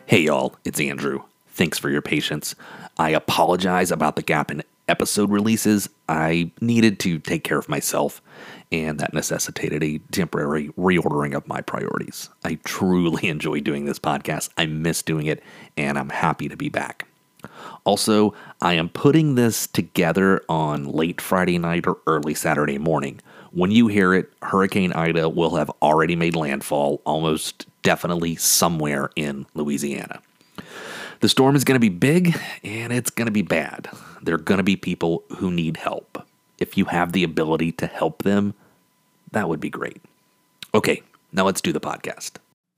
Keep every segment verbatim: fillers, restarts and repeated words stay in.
Hey y'all, it's Andrew. Thanks for your patience. I apologize about the gap in episode releases. I needed to take care of myself, and that necessitated a temporary reordering of my priorities. I truly enjoy doing this podcast. I miss doing it, and I'm happy to be back. Also, I am putting this together on late Friday night or early Saturday morning. When you hear it, Hurricane Ida will have already made landfall, almost definitely somewhere in Louisiana. The storm is going to be big, and it's going to be bad. There are going to be people who need help. If you have the ability to help them, that would be great. Okay, now let's do the podcast.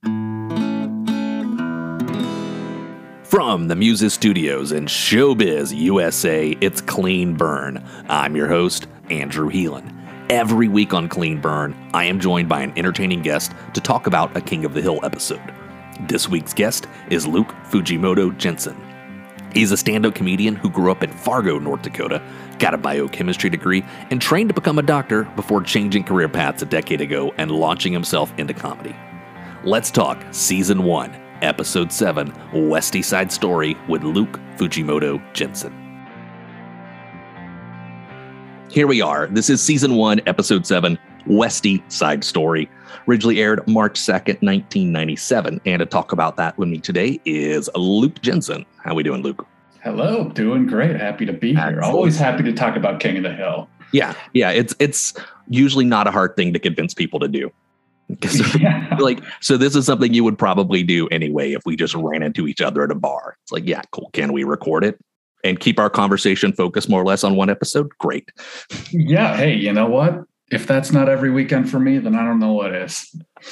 From the Muses Studios in Showbiz, U S A, it's Clean Burn. I'm your host, Andrew Heelan. Every week on Clean Burn, I am joined by an entertaining guest to talk about a King of the Hill episode. This week's guest is Luke Fujimoto Jensen. He's a stand-up comedian who grew up in Fargo, North Dakota, got a biochemistry degree, and trained to become a doctor before changing career paths a decade ago and launching himself into comedy. Let's talk Season one, Episode seven, Westy Side Story with Luke Fujimoto Jensen. Here we are. This is Season one, Episode seven, Westy Side Story. Originally aired March second, nineteen ninety-seven. And to talk about that with me today is Luke Jensen. How we doing, Luke? Hello. Doing great. Happy to be here. Always happy to talk about King of the Hill. Yeah. Yeah. It's it's usually not a hard thing to convince people to do. Yeah. Like, so this is something you would probably do anyway if we just ran into each other at a bar. It's like, yeah, cool. Can we record it and keep our conversation focused more or less on one episode? Great. Yeah. Hey, you know what? If that's not every weekend for me, then I don't know what is.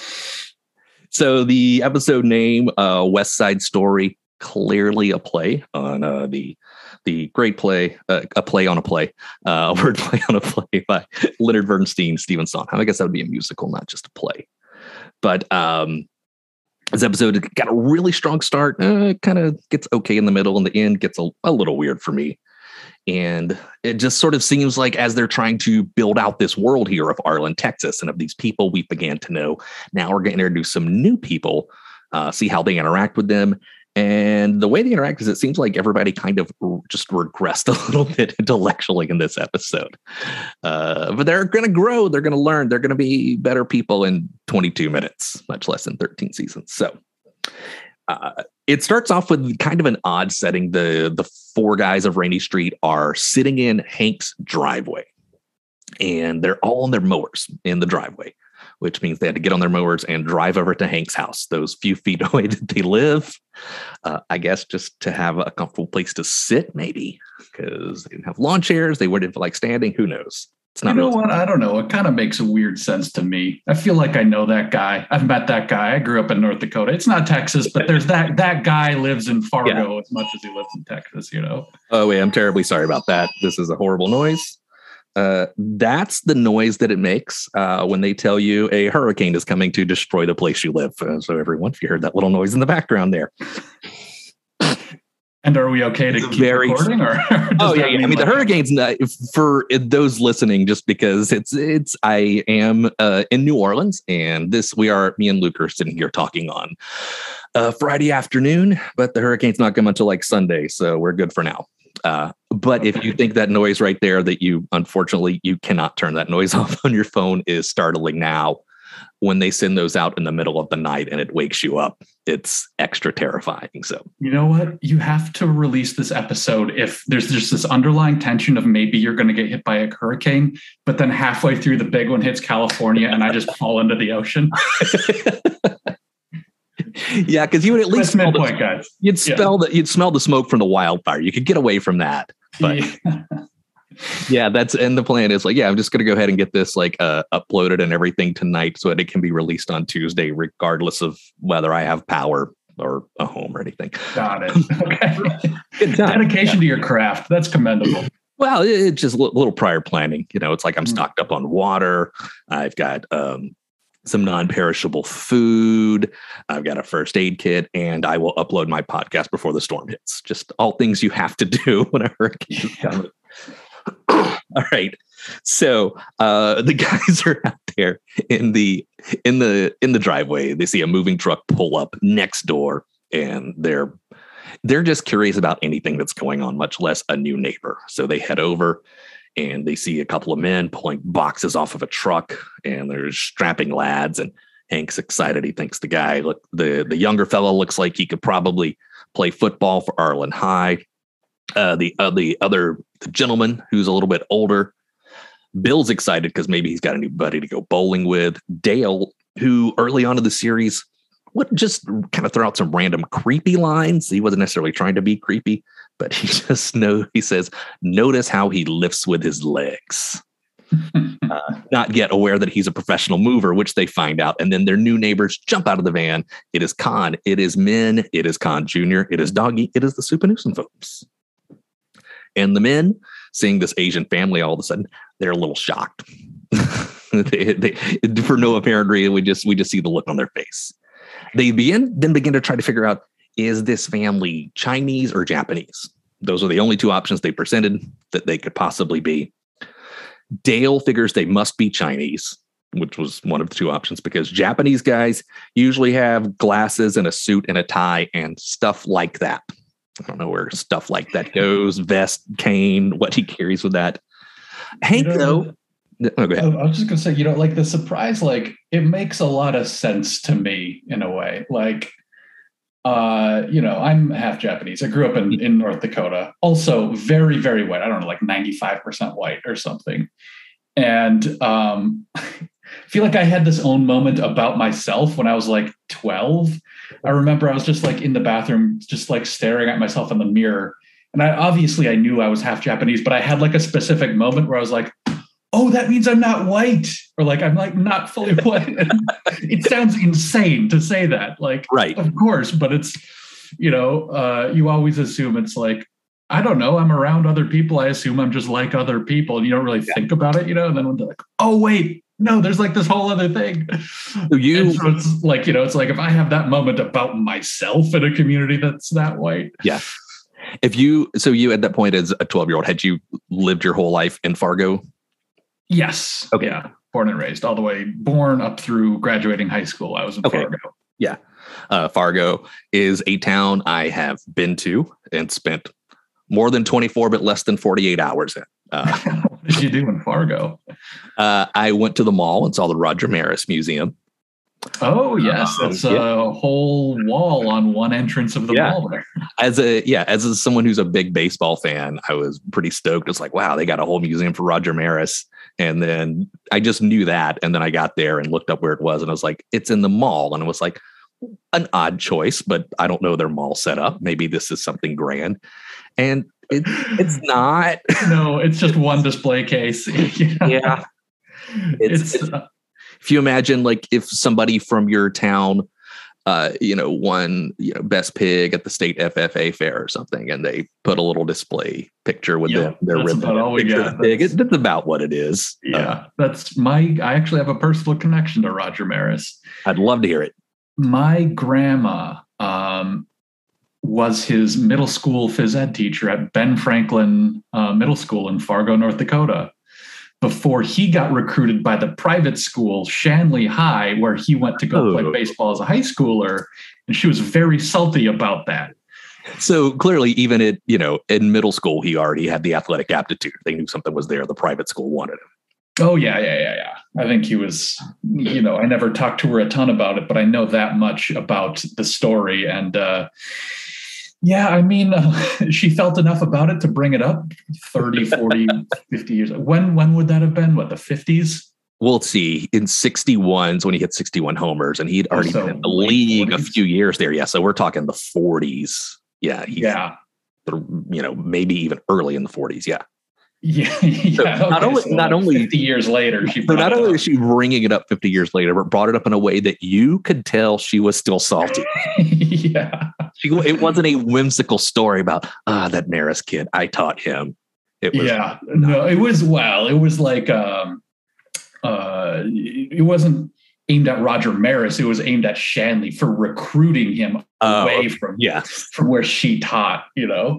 So the episode name, uh, West Side Story, clearly a play on uh, the the great play, uh, a play on a play, uh, a word play on a play by Leonard Bernstein, Stephen Sondheim. I guess that would be a musical, not just a play. But um, this episode got a really strong start. Uh, kind of gets okay in the middle, and the end gets a, a little weird for me. And it just sort of seems like as they're trying to build out this world here of Arlen, Texas, and of these people we began to know, now we're going to introduce some new people, uh, see how they interact with them. And the way they interact is it seems like everybody kind of just regressed a little bit intellectually in this episode. Uh, but they're going to grow. They're going to learn. They're going to be better people in twenty-two minutes, much less than thirteen seasons. So uh, it starts off with kind of an odd setting. The, the four guys of Rainy Street are sitting in Hank's driveway, and they're all on their mowers in the driveway, which means they had to get on their mowers and drive over to Hank's house, those few feet away that they live. Uh, I guess just to have a comfortable place to sit, maybe, because they didn't have lawn chairs. They wouldn't feel like standing. Who knows? It's not. You know what? I don't know. It kind of makes a weird sense to me. I feel like I know that guy. I've met that guy. I grew up in North Dakota. It's not Texas, but there's that that guy lives in Fargo yeah. as much as he lives in Texas, you know? Oh, wait, I'm terribly sorry about that. This is a horrible noise. Uh, that's the noise that it makes uh, when they tell you a hurricane is coming to destroy the place you live. Uh, so everyone, if you heard that little noise in the background there. And are we okay to keep very, recording? Or, or oh yeah, yeah. I mean, like the hurricane's not, for those listening, just because it's it's. I am uh, in New Orleans, and this we are. Me and Luke are sitting here talking on uh, Friday afternoon, but the hurricane's not coming until like Sunday, so we're good for now. Uh, but okay. If you think that noise right there that you unfortunately you cannot turn that noise off on your phone is startling now, when they send those out in the middle of the night and it wakes you up, it's extra terrifying. So, you know what? You have to release this episode if there's just this underlying tension of maybe you're going to get hit by a hurricane, but then halfway through the big one hits California and I just fall into the ocean. Yeah, because you would at least smell the, point, guys. You'd smell yeah. the you'd smell the smoke from the wildfire. You could get away from that, but. Yeah. Yeah, that's and the plan is like, yeah, I'm just going to go ahead and get this like uh, uploaded and everything tonight so that it can be released on Tuesday, regardless of whether I have power or a home or anything. Got it. Okay. Dedication yeah. to your craft. That's commendable. Well, it's just a little prior planning. You know, it's like I'm stocked up on water. I've got um, some non-perishable food. I've got a first aid kit, and I will upload my podcast before the storm hits. Just all things you have to do whenever it is coming. All right. So uh, the guys are out there in the in the in the driveway. They see a moving truck pull up next door. and they're they're just curious about anything that's going on, much less a new neighbor. So they head over and they see a couple of men pulling boxes off of a truck, and there's strapping lads, and Hank's excited. He thinks the guy, look, the, the younger fellow looks like he could probably play football for Arlen High. Uh, the, uh, the other the gentleman who's a little bit older, Bill's excited because maybe he's got a new buddy to go bowling with. Dale, who early on in the series would just kind of throw out some random creepy lines. He wasn't necessarily trying to be creepy, but he just know he says, notice how he lifts with his legs. uh, not yet aware that he's a professional mover, which they find out. And then their new neighbors jump out of the van. It is Con. It is Min. It is Con Junior It is Doggy. It is the Supernewson folks. And the men, seeing this Asian family, all of a sudden, they're a little shocked. they, they, for no apparent reason, we just we just see the look on their face. They begin then begin to try to figure out, is this family Chinese or Japanese? Those are the only two options they presented that they could possibly be. Dale figures they must be Chinese, which was one of the two options, because Japanese guys usually have glasses and a suit and a tie and stuff like that. I don't know where stuff like that goes. Vest, cane, what he carries with that. Hank, you know, though. Oh, go ahead. I was just going to say, you know, like the surprise, like it makes a lot of sense to me in a way. Like, uh, you know, I'm half Japanese. I grew up in, in North Dakota, also very, very white. I don't know, like ninety-five percent white or something. And um, I feel like I had this own moment about myself when I was like twelve. I remember I was just like in the bathroom, just like staring at myself in the mirror. And I obviously I knew I was half Japanese, but I had like a specific moment where I was like, oh, that means I'm not white, or like I'm like not fully white. It sounds insane to say that, like, right, of course, but it's, you know, uh, you always assume it's like, I don't know, I'm around other people, I assume I'm just like other people, and you don't really yeah. think about it, you know. And then when they're like, oh wait, no, there's like this whole other thing. So you, so it's like, you know, it's like if I have that moment about myself in a community that's that white, yeah. If you, so you at that point as a twelve year old, had you lived your whole life in Fargo? Yes. Okay. Yeah. Born and raised, all the way, born up through graduating high school. I was in okay. Fargo. Yeah. Uh, Fargo is a town I have been to and spent more than twenty-four, but less than forty-eight hours in. Uh, what did you do in Fargo? Uh, I went to the mall and saw the Roger Maris Museum. Oh, yes. That's um, yeah. a whole wall on one entrance of the yeah. mall there. As a, yeah, as a, someone who's a big baseball fan, I was pretty stoked. It's like, wow, they got a whole museum for Roger Maris. And then I just knew that. And then I got there and looked up where it was. And I was like, it's in the mall. And it was like an odd choice, but I don't know their mall setup. Maybe this is something grand. And it, it's not. No, it's just one display case. yeah. yeah. It's, it's, it's if you imagine, like, if somebody from your town, uh, you know, won, you know, best pig at the state F F A fair or something, and they put a little display picture with yep, their, their ribbon. About all we got. Pig. That's, that's about what it is. Yeah, uh, that's my. I actually have a personal connection to Roger Maris. I'd love to hear it. My grandma um, was his middle school phys ed teacher at Ben Franklin uh, Middle School in Fargo, North Dakota, before he got recruited by the private school, Shanley High, where he went to go oh. play baseball as a high schooler. And she was very salty about that. So clearly, even at, you know, in middle school, he already had the athletic aptitude. They knew something was there. The private school wanted him. Oh, yeah, yeah, yeah, yeah. I think he was, you know, I never talked to her a ton about it, but I know that much about the story. And, uh, yeah, I mean, uh, she felt enough about it to bring it up thirty, forty, fifty years. When when would that have been? What, the fifties? We'll see. In sixty-one is when he hit sixty-one homers, and he'd already oh, so been in the league forties? A few years there. Yeah, so we're talking the forties. Yeah. Yeah. You know, maybe even early in the forties. Yeah. Yeah. yeah. So not okay, only, so not like only fifty years later, she so not only is she bringing it up fifty years later, but brought it up in a way that you could tell she was still salty. yeah. She, it wasn't a whimsical story about, ah, that Maris kid, I taught him. It was, yeah, no, it was, well, it was like, um, uh, it wasn't aimed at Roger Maris. It was aimed at Shanley for recruiting him uh, away from, yeah. from where she taught, you know?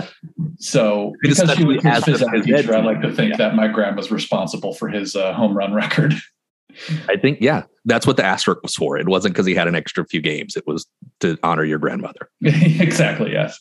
So because she was his phys ed teacher, I like to think yeah. that my grandma's responsible for his uh, home run record. I think, yeah, that's what the asterisk was for. It wasn't because he had an extra few games. It was to honor your grandmother. Exactly. Yes.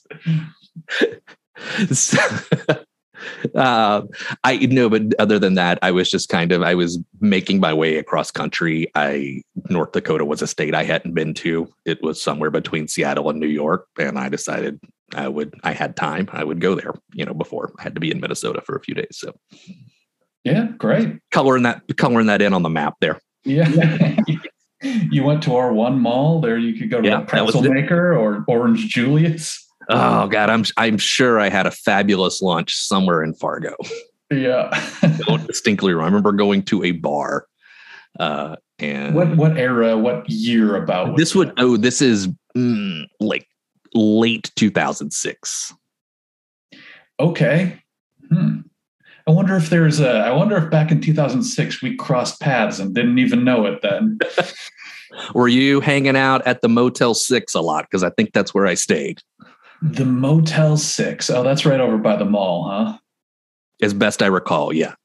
So, uh, I know, but other than that, I was just kind of, I was making my way across country. I, North Dakota was a state I hadn't been to. It was somewhere between Seattle and New York. And I decided I would, I had time. I would go there, you know, before I had to be in Minnesota for a few days. So yeah, great. Coloring that, coloring that in on the map there. Yeah. You went to our one mall there. You could go to yeah, a Pretzel Maker or Orange Julius. Oh God, I'm I'm sure I had a fabulous lunch somewhere in Fargo. Yeah, I don't distinctly remember going to a bar. Uh, and what what era, what year about this would? Oh, this is mm, like late two thousand six. Okay. Hmm. I wonder if there's a. I wonder if back in two thousand six we crossed paths and didn't even know it then. Were you hanging out at the Motel Six a lot? Because I think that's where I stayed. The Motel Six. Oh, that's right over by the mall, huh? As best I recall, yeah.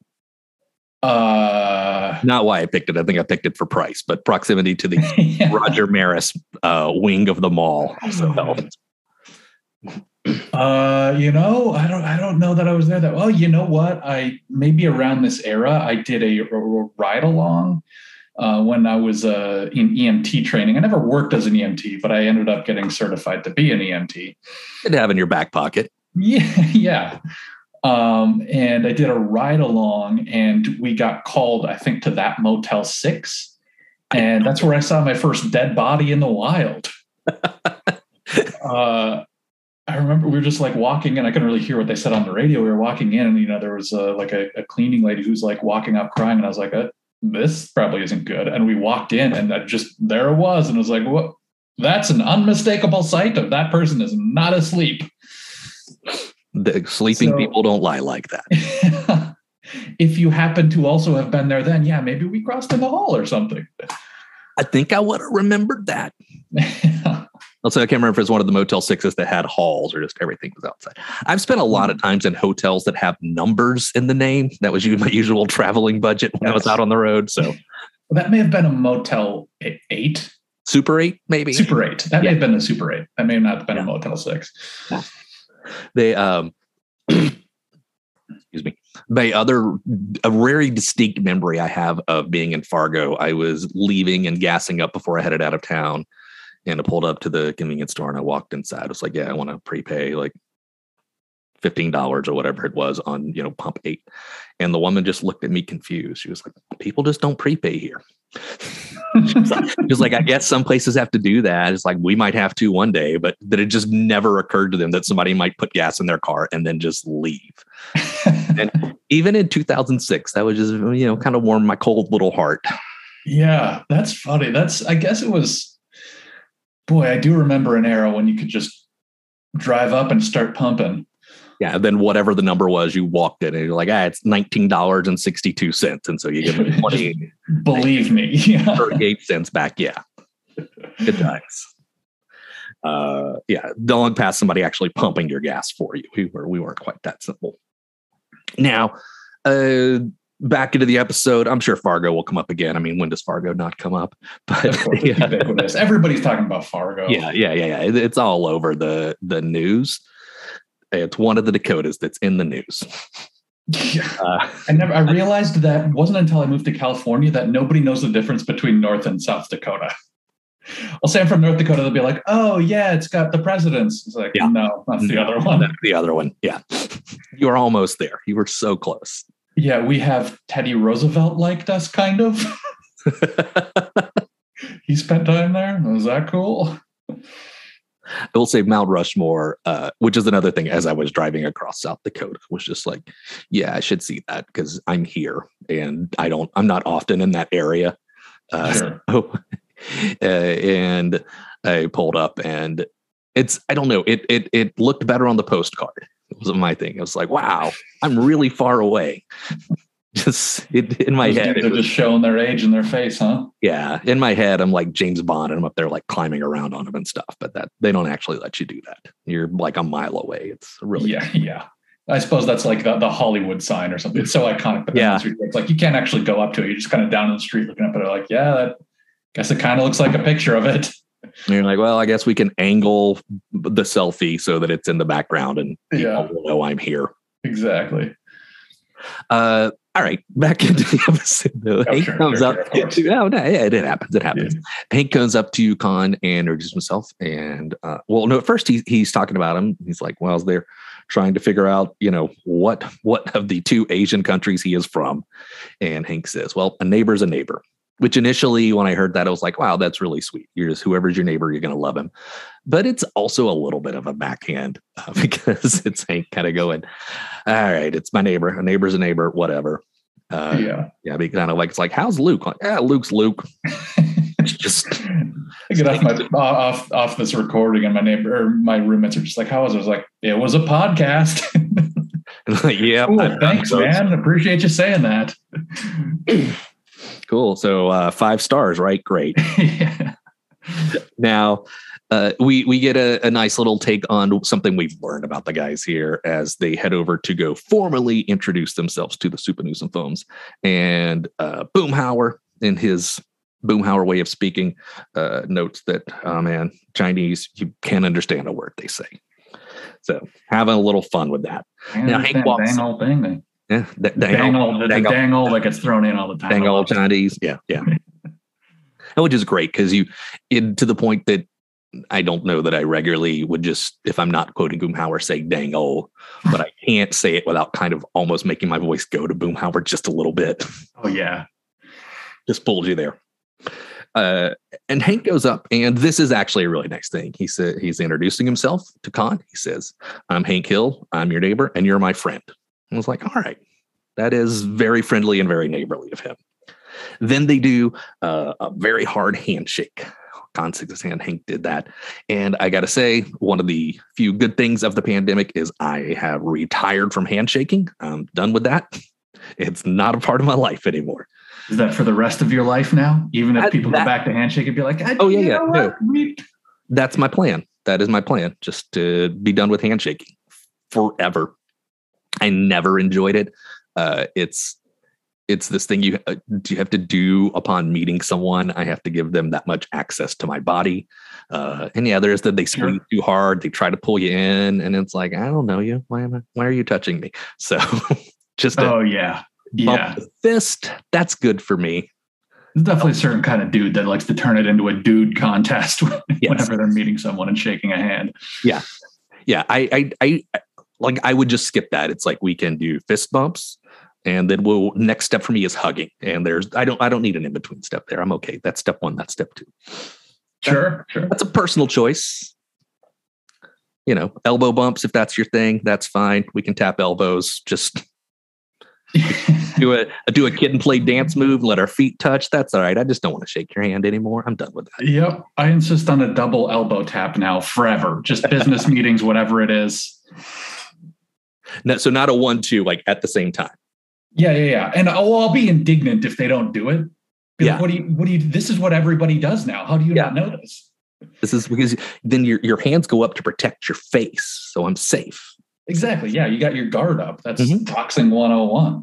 Uh, Not why I picked it. I think I picked it for price, but proximity to the yeah. Roger Maris uh, wing of the mall also helped. Uh, you know, I don't, I don't know that I was there. That well, you know what? I maybe around this era, I did a, a ride along. Uh, when I was uh, in E M T training. I never worked as an E M T, but I ended up getting certified to be an E M T. Good to have in your back pocket. Yeah, yeah. Um, and I did a ride along, and we got called, I think, to that Motel Six, and that's where I saw my first dead body in the wild. uh, I remember we were just like walking in. I couldn't really hear what they said on the radio. We were walking in, and you know, there was uh, like a, a cleaning lady who's like walking up crying, and I was like, uh, this probably isn't good. And we walked in and I just, there it was. And it was like, what? That's an unmistakable sight of that person is not asleep. The sleeping so, people don't lie like that. If you happen to also have been there, then yeah, maybe we crossed in the hall or something. I think I would have remembered that. Also, I can't remember if it's one of the Motel Sixes that had halls or just everything was outside. I've spent a lot of times in hotels that have numbers in the name. That was my usual traveling budget when yes. I was out on the road. So well, that may have been a Motel eight. Super eight, maybe. Super eight. That yeah. may have been a Super eight. That may have not been yeah. a Motel six. Yeah. They, um, excuse me. My other, a very distinct memory I have of being in Fargo, I was leaving and gassing up before I headed out of town. And I pulled up to the convenience store and I walked inside. I was like, yeah, I want to prepay like fifteen dollars or whatever it was on, you know, pump eight. And the woman just looked at me confused. She was like, people just don't prepay here. She was like, she was like, I guess some places have to do that. It's like, we might have to one day, but that it just never occurred to them that somebody might put gas in their car and then just leave. And even in two thousand six, that was just, you know, kind of warmed my cold little heart. Yeah, that's funny. That's, I guess it was, boy, I do remember an era when you could just drive up and start pumping. Yeah, and then whatever the number was, you walked in and you're like, ah, it's nineteen dollars and sixty-two cents. And so you give it twenty. Believe me. Yeah. thirty-eight cents back. Yeah. Good times. Uh, yeah. Long past somebody actually pumping your gas for you. We, were, we weren't quite that simple. Now, uh, back into the episode. I'm sure Fargo will come up again. I mean, when does Fargo not come up? But of course, yeah. Everybody's talking about Fargo. Yeah, yeah, yeah, yeah. It, it's all over the the news. It's one of the Dakotas that's in the news. Yeah. Uh, I never. I realized that wasn't until I moved to California that nobody knows the difference between North and South Dakota. I'll say I'm from North Dakota. They'll be like, "Oh, yeah, it's got the presidents." It's like, yeah. no, that's the no, other one. That's the other one. Yeah, you were almost there. You were so close. Yeah, we have Teddy Roosevelt liked us, kind of. He spent time there. Was that cool? I will say Mount Rushmore, uh, which is another thing as I was driving across South Dakota, was just like, yeah, I should see that because I'm here and I don't, I'm not often in that area. Uh, sure. so, uh, and I pulled up and it's, I don't know, it, it, it looked better on the postcard. It wasn't my thing. I was like, wow, I'm really far away. Just it, in my head, they're just showing their age in their face, huh? Yeah, in my head, I'm like James Bond, and I'm up there like climbing around on them and stuff. But that they don't actually let you do that. You're like a mile away. It's really yeah, yeah. I suppose that's like the, the Hollywood sign or something. It's so iconic. But yeah. It's like you can't actually go up to it. You're just kind of down in the street looking up at it like, yeah, that, guess it kind of looks like a picture of it. And you're like, well, I guess we can angle the selfie so that it's in the background and yeah. people will know I'm here. Exactly. Uh, all right, back into the episode. Though. Oh, Hank sure, comes sure, up. sure, To, oh, no, yeah, it happens. It happens. Yeah. Hank comes up to Khan and introduces himself. And uh, well, no, at first he, he's talking about him. He's like, well, they're trying to figure out, you know, what what of the two Asian countries he is from. And Hank says, well, a neighbor's a neighbor. Which initially, when I heard that, I was like, wow, that's really sweet. You're just whoever's your neighbor, you're going to love him. But it's also a little bit of a backhand uh, because it's Hank kind of going, all right, it's my neighbor. A neighbor's a neighbor, whatever. Uh, yeah. Yeah. Be kind of like, it's like, how's Luke? Like, yeah, Luke's Luke. It's just. I get off, my, off, off this recording and my neighbor or my roommates are just like, how was it? I was like, it was a podcast. Like, yeah. Cool, thanks, man. Appreciate you saying that. Cool. So uh, five stars, right? Great. yeah. Now, uh, we we get a, a nice little take on something we've learned about the guys here as they head over to go formally introduce themselves to the Supernusum Foams. And uh, Boomhauer, in his Boomhauer way of speaking, uh, notes that, oh man, Chinese, you can't understand a word they say. So having a little fun with that. Now, Hank walks. Dang old thing. Then. Yeah, d- dang, dang old, old, the dang, dang old, old that gets thrown in all the time. Dang old Chinese. Yeah, yeah. And which is great because you, it, to the point that I don't know that I regularly would just, if I'm not quoting Boomhauer, say dang old, but I can't say it without kind of almost making my voice go to Boomhauer just a little bit. Oh, yeah. Just pulled you there. Uh, and Hank goes up, and this is actually a really nice thing. He said he's introducing himself to Khan. He says, I'm Hank Hill. I'm your neighbor, and you're my friend. I was like, all right. That is very friendly and very neighborly of him. Then they do uh, a very hard handshake. Khan shakes his hand. Hank did that. And I got to say, one of the few good things of the pandemic is I have retired from handshaking. I'm done with that. It's not a part of my life anymore. Is that for the rest of your life now? Even if I, people that, go back to handshake and be like, oh, yeah, yeah. No. That's my plan. That is my plan. Just to be done with handshaking forever. I never enjoyed it. Uh, it's it's this thing you uh, you have to do upon meeting someone. I have to give them that much access to my body. Uh, and yeah, there's that they squeeze sure. too hard. They try to pull you in, and it's like, I don't know you. Why am I? Why are you touching me? So just oh yeah, yeah, the fist. That's good for me. There's definitely a certain kind of dude that likes to turn it into a dude contest whenever yes. they're meeting someone and shaking a hand. Yeah, yeah. I I I like I would just skip that. It's like we can do fist bumps. And then we'll next step for me is hugging. And there's I don't I don't need an in-between step there. I'm okay. That's step one. That's step two. Sure, that, sure. That's a personal choice. You know, elbow bumps, if that's your thing, that's fine. We can tap elbows. Just do a do a kid and play dance move, let our feet touch. That's all right. I just don't want to shake your hand anymore. I'm done with that. Yep. I insist on a double elbow tap now forever. Just business meetings, whatever it is. No, so not a one, two, like at the same time. Yeah, yeah, yeah. And I'll, I'll be indignant if they don't do it. Be yeah. Like, what do you, what do you, this is what everybody does now. How do you yeah. not know this? This is because then your, your hands go up to protect your face. So I'm safe. Exactly. Yeah. You got your guard up. That's mm-hmm. boxing one oh one.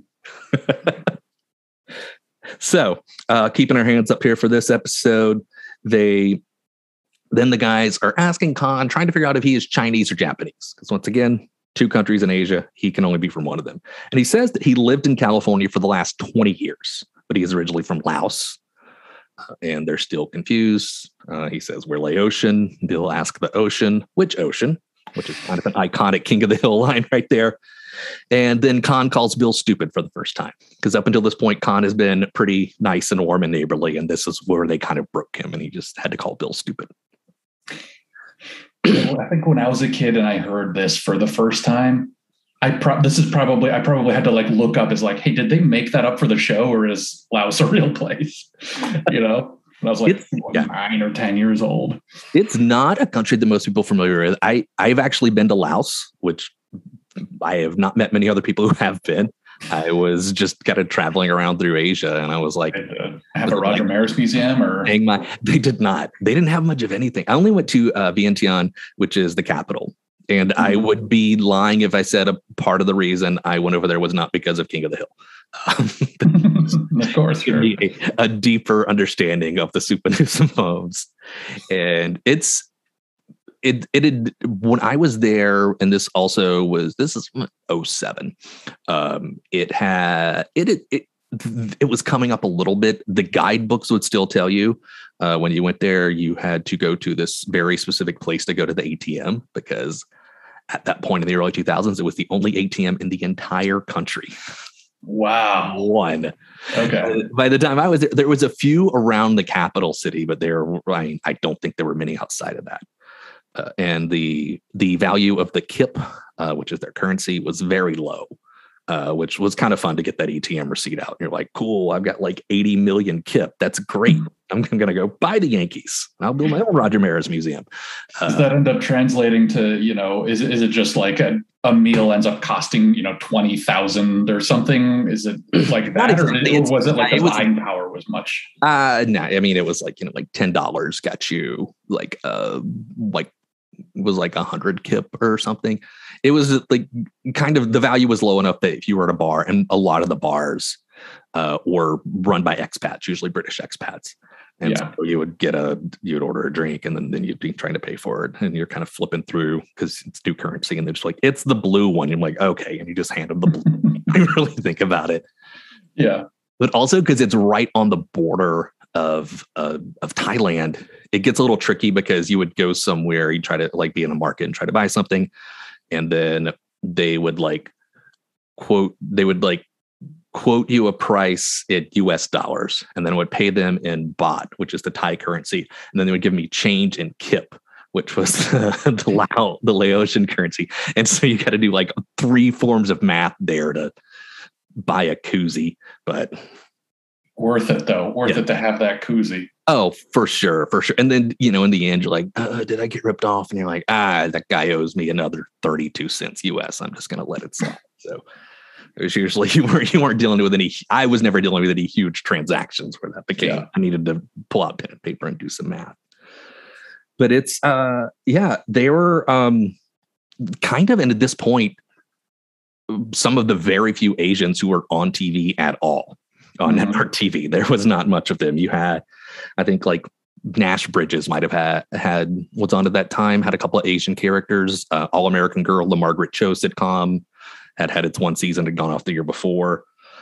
So uh, keeping our hands up here for this episode, they, then the guys are asking Khan, trying to figure out if he is Chinese or Japanese. Because once again, two countries in Asia, he can only be from one of them. And he says that he lived in California for the last twenty years, but he is originally from Laos. Uh, and they're still confused. Uh, he says, we're Laotian. They'll ask the ocean, which ocean? Which is kind of an iconic King of the Hill line right there. And then Khan calls Bill stupid for the first time. Because up until this point, Khan has been pretty nice and warm and neighborly. And this is where they kind of broke him. And he just had to call Bill stupid. I think when I was a kid and I heard this for the first time, I pro- this is probably I probably had to like look up as like, hey, did they make that up for the show or is Laos a real place? You know, when I was like what, yeah. nine or ten years old. It's not a country that most people are familiar with. I I've actually been to Laos, which I have not met many other people who have been. I was just kind of traveling around through Asia, and I was like, uh, "Have a Roger like, Maris museum?" Or my, they did not. They didn't have much of anything. I only went to uh, Vientiane, which is the capital, And mm-hmm. I would be lying if I said a part of the reason I went over there was not because of King of the Hill. Um, of course, sure. a, a deeper understanding of the Super Newsome homes. And it's, It it had, when I was there, and this also was this is oh seven. Um, it had it, it it it was coming up a little bit. The guidebooks would still tell you uh, when you went there, you had to go to this very specific place to go to the A T M, because at that point in the early two thousands, it was the only A T M in the entire country. Wow. One. Okay. Uh, by the time I was there, there was a few around the capital city, but there, I mean, I don't think there were many outside of that. Uh, and the the value of the kip, uh, which is their currency, was very low, uh, which was kind of fun to get that A T M receipt out. And you're like, cool, I've got like eighty million kip. That's great. I'm, I'm going to go buy the Yankees. I'll build my own Roger Maris museum. Uh, Does that end up translating to, you know, is, is it just like a, a meal ends up costing, you know, twenty thousand or something? Is it like that? Exactly. Or was it like the buying power was much? Uh, no, I mean, it was like, you know, like ten dollars got you like, uh, like, was like a hundred kip or something. It was like kind of the value was low enough that if you were at a bar, and a lot of the bars uh, were run by expats, usually British expats. And yeah. so you would get a, you would order a drink, and then, then you'd be trying to pay for it. And you're kind of flipping through because it's new currency. And they're just like, it's the blue one. And I'm like, okay. And you just hand them the blue. I really think about it. Yeah. But also because it's right on the border of uh, of Thailand, it gets a little tricky because you would go somewhere, you try to like be in a market and try to buy something, and then they would like quote, they would like quote you a price in U S dollars, and then would pay them in baht, which is the Thai currency, and then they would give me change in kip, which was the Lao, the Laotian currency, and so you got to do like three forms of math there to buy a koozie, but. Worth it, though. Worth yeah. it to have that koozie. Oh, for sure. For sure. And then, you know, in the end, you're like, uh, did I get ripped off? And you're like, ah, that guy owes me another thirty-two cents U S. I'm just going to let it slide. So it was usually you weren't, you weren't dealing with any, I was never dealing with any huge transactions where that became, yeah. I needed to pull out pen and paper and do some math. But it's, uh, yeah, they were um, kind of, and at this point, some of the very few Asians who were on T V at all. On mm-hmm. network T V, there was not much of them. You had, I think, like Nash Bridges might have had had what's on at that time. Had a couple of Asian characters. Uh, All American Girl, the Margaret Cho sitcom, had had its one season and gone off the year before.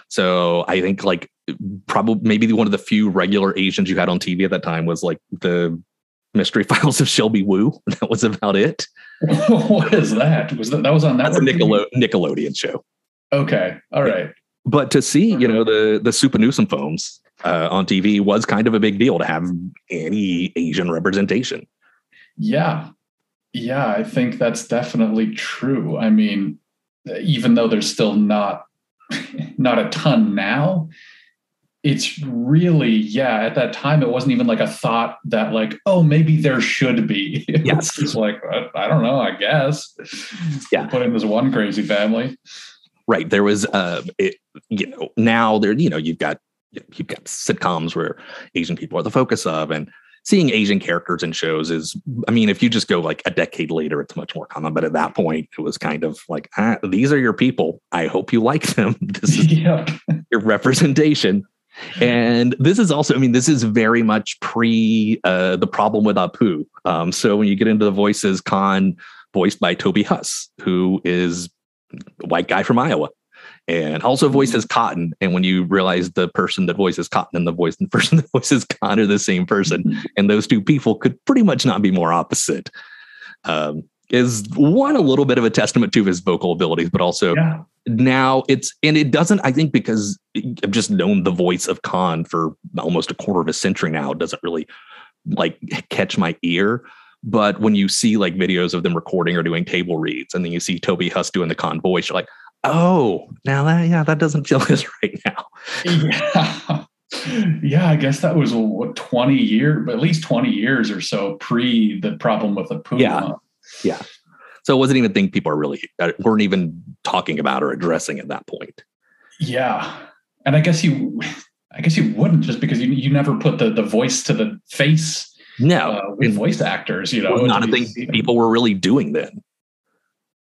So I think like probably maybe one of the few regular Asians you had on T V at that time was like the Mystery Files of Shelby Woo. That was about it. What is that? Was that that was on that? That's a Nickelode- Nickelodeon show. Okay, all right. But to see, you know, the the Super Newsome phones uh, on T V was kind of a big deal to have any Asian representation. Yeah. Yeah, I think that's definitely true. I mean, even though there's still not not a ton now, it's really, yeah, at that time, it wasn't even like a thought that like, oh, maybe there should be. Yes. It's like, I, I don't know, I guess. Yeah. Put in this one crazy family. Right. There was, uh, it, you know, now there, you know, you've got, you've got sitcoms where Asian people are the focus of, and seeing Asian characters in shows is, I mean, if you just go like a decade later, it's much more common. But at that point, it was kind of like, ah, these are your people. I hope you like them. This is yep. your representation. And this is also, I mean, this is very much pre uh, the problem with Apu. Um, so when you get into the voices, Khan, voiced by Toby Huss, who is a white guy from Iowa, and also voices Cotton. And when you realize the person that voices Cotton and the voice and the person that voices Khan are the same person, and those two people could pretty much not be more opposite, um, is one, a little bit of a testament to his vocal abilities, but also yeah. now it's, and it doesn't, I think because I've just known the voice of Khan for almost a quarter of a century now, it doesn't really like catch my ear. But when you see like videos of them recording or doing table reads, and then you see Toby Huss doing the Khan voice, you're like, oh, now that, yeah, that doesn't feel as right now. Yeah. Yeah, I guess that was what, twenty years, at least twenty years or so pre the problem with the poo. Yeah. Yeah. So it wasn't even a thing people are really weren't even talking about or addressing at that point. Yeah. And I guess you, I guess you wouldn't, just because you, you never put the, the voice to the face. No, uh, with voice actors, you know, not a thing people were really doing then.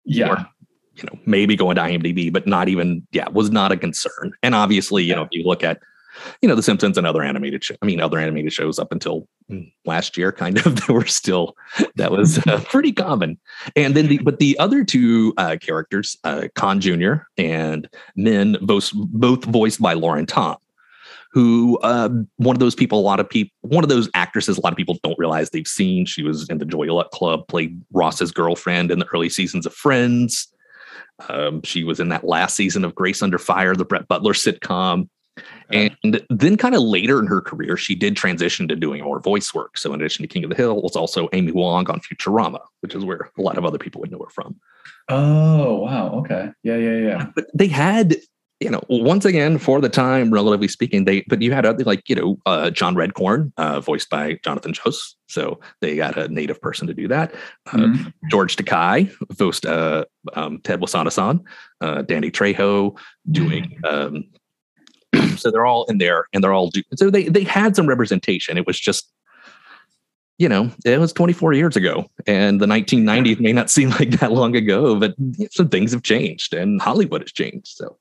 Yeah. Or, you know, maybe going to IMDb, but not even, yeah, was not a concern. And obviously, you yeah. know, if you look at, you know, The Simpsons and other animated shows, I mean, other animated shows up until last year, kind of, they were still, that was uh, pretty common. And then, the, but the other two uh, characters, uh, Khan Junior and Min, both, both voiced by Lauren Tom, who uh, one of those people, a lot of people, one of those actresses, a lot of people don't realize they've seen. She was in the Joy Luck Club, played Ross's girlfriend in the early seasons of Friends. Um, she was in that last season of Grace Under Fire, the Brett Butler sitcom. And then kind of later in her career, she did transition to doing more voice work. So in addition to King of the Hill, was also Amy Wong on Futurama, which is where a lot of other people would know her from. Oh, wow. Okay. Yeah, yeah, yeah. But they had, you know, once again, for the time, relatively speaking, they, but you had other, like, you know, uh, John Redcorn, uh, voiced by Jonathan Jost. So they got a native person to do that. Uh, mm-hmm. George Takei voiced uh, um, Ted Wasanasan, uh, Danny Trejo doing, um, so they're all in there and they're all, do, so they, they had some representation. It was just, you know, it was twenty-four years ago, and the nineteen nineties may not seem like that long ago, but some things have changed and Hollywood has changed. So.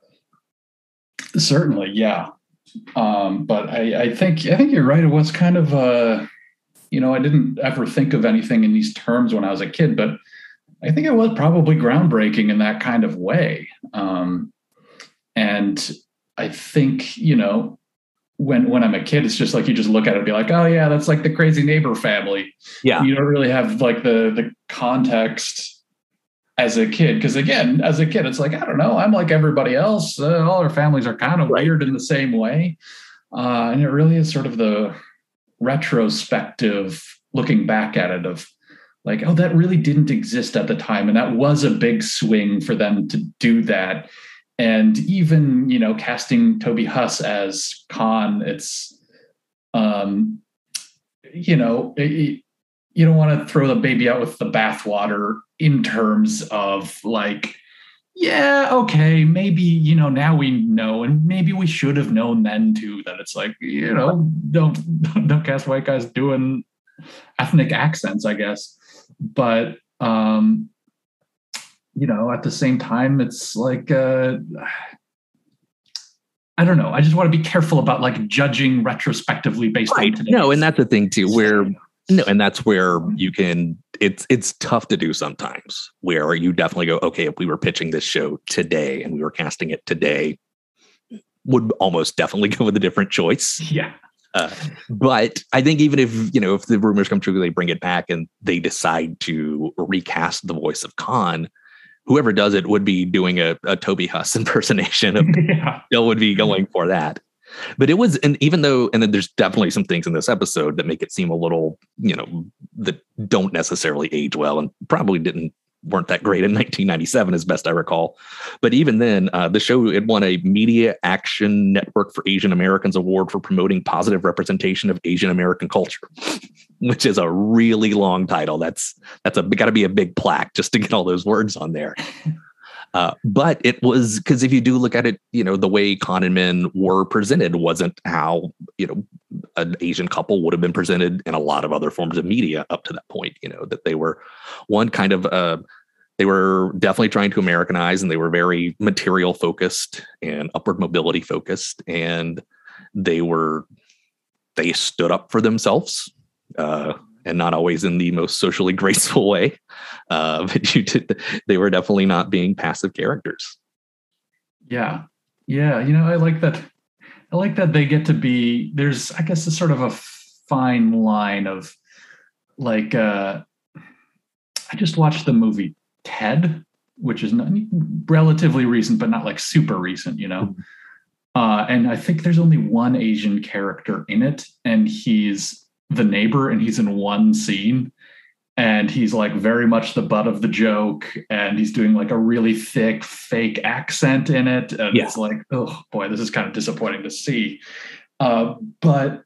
Certainly. Yeah. Um, but I, I think, I think you're right. It was kind of, uh, you know, I didn't ever think of anything in these terms when I was a kid, but I think it was probably groundbreaking in that kind of way. Um, and I think, you know, when, when I'm a kid, it's just like, you just look at it and be like, oh yeah, that's like the Crazy Neighbor family. Yeah. You don't really have like the, the context as a kid. Cause again, as a kid, it's like, I don't know, I'm like everybody else. Uh, all our families are kind of right. weird in the same way. Uh, and it really is sort of the retrospective looking back at it of like, oh, that really didn't exist at the time. And that was a big swing for them to do that. And even, you know, casting Toby Huss as Khan, it's, um, you know, it, you don't want to throw the baby out with the bathwater in terms of like, yeah, okay, maybe, you know, now we know, and maybe we should have known then too, that it's like, you know, don't, don't cast white guys doing ethnic accents, I guess. But, um, you know, at the same time, it's like, uh, I don't know. I just want to be careful about like judging retrospectively based right. on today. No, and that's the thing too, where no, and that's where you can. It's it's tough to do sometimes. Where you definitely go, okay, if we were pitching this show today and we were casting it today, would almost definitely go with a different choice. Yeah. Uh, but I think even if, you know, if the rumors come true, they bring it back and they decide to recast the voice of Khan, whoever does it would be doing a, a Toby Huss impersonation of, yeah. Still would be going for that. But it was, and even though, and then there's definitely some things in this episode that make it seem a little, you know, that don't necessarily age well and probably didn't, weren't that great in nineteen ninety-seven, as best I recall. But even then, uh, the show, it won a Media Action Network for Asian Americans award for promoting positive representation of Asian American culture, which is a really long title. That's, that's a, got to be a big plaque just to get all those words on there. Uh, but it was, because if you do look at it, you know, the way Khan and Min were presented wasn't how, you know, an Asian couple would have been presented in a lot of other forms of media up to that point, you know, that they were one kind of, uh, they were definitely trying to Americanize, and they were very material focused and upward mobility focused. And they were, they stood up for themselves. Uh, and not always in the most socially graceful way. Uh, but you did, they were definitely not being passive characters. Yeah. Yeah. You know, I like that. I like that they get to be, there's, I guess, a sort of a fine line of like, uh, I just watched the movie Ted, which is not, relatively recent, but not like super recent, you know? Mm-hmm. Uh, and I think there's only one Asian character in it, and he's the neighbor, and he's in one scene, and he's like very much the butt of the joke, and he's doing like a really thick fake accent in it, and yeah. It's like, oh boy, this is kind of disappointing to see. Uh, but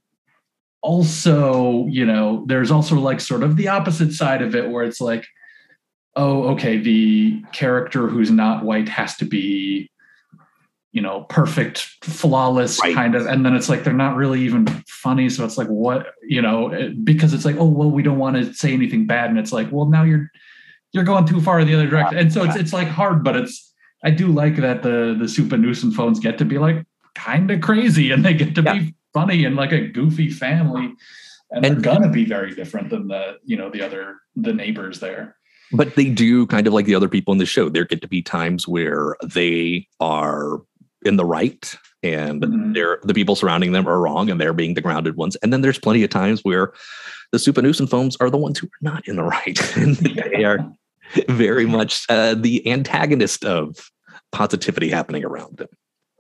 also, you know, there's also like sort of the opposite side of it, where it's like, oh, okay, the character who's not white has to be, you know, perfect, flawless, right. Kind of. And then it's like, they're not really even funny. So it's like, what, you know, it, because it's like, oh, well, we don't want to say anything bad. And it's like, well, now you're, you're going too far in the other direction. And so it's it's like hard, but it's I do like that the the Supernewson phones get to be like kind of crazy, and they get to yeah. be funny and like a goofy family, and, and they're gonna be very different than the you know the other the neighbors there. But they do kind of like the other people in the show. There get to be times where they are in the right, and mm-hmm. they're the people surrounding them are wrong, and they're being the grounded ones. And then there's plenty of times where the Supernewson phones are the ones who are not in the right, and they are very much uh, the antagonist of positivity happening around them.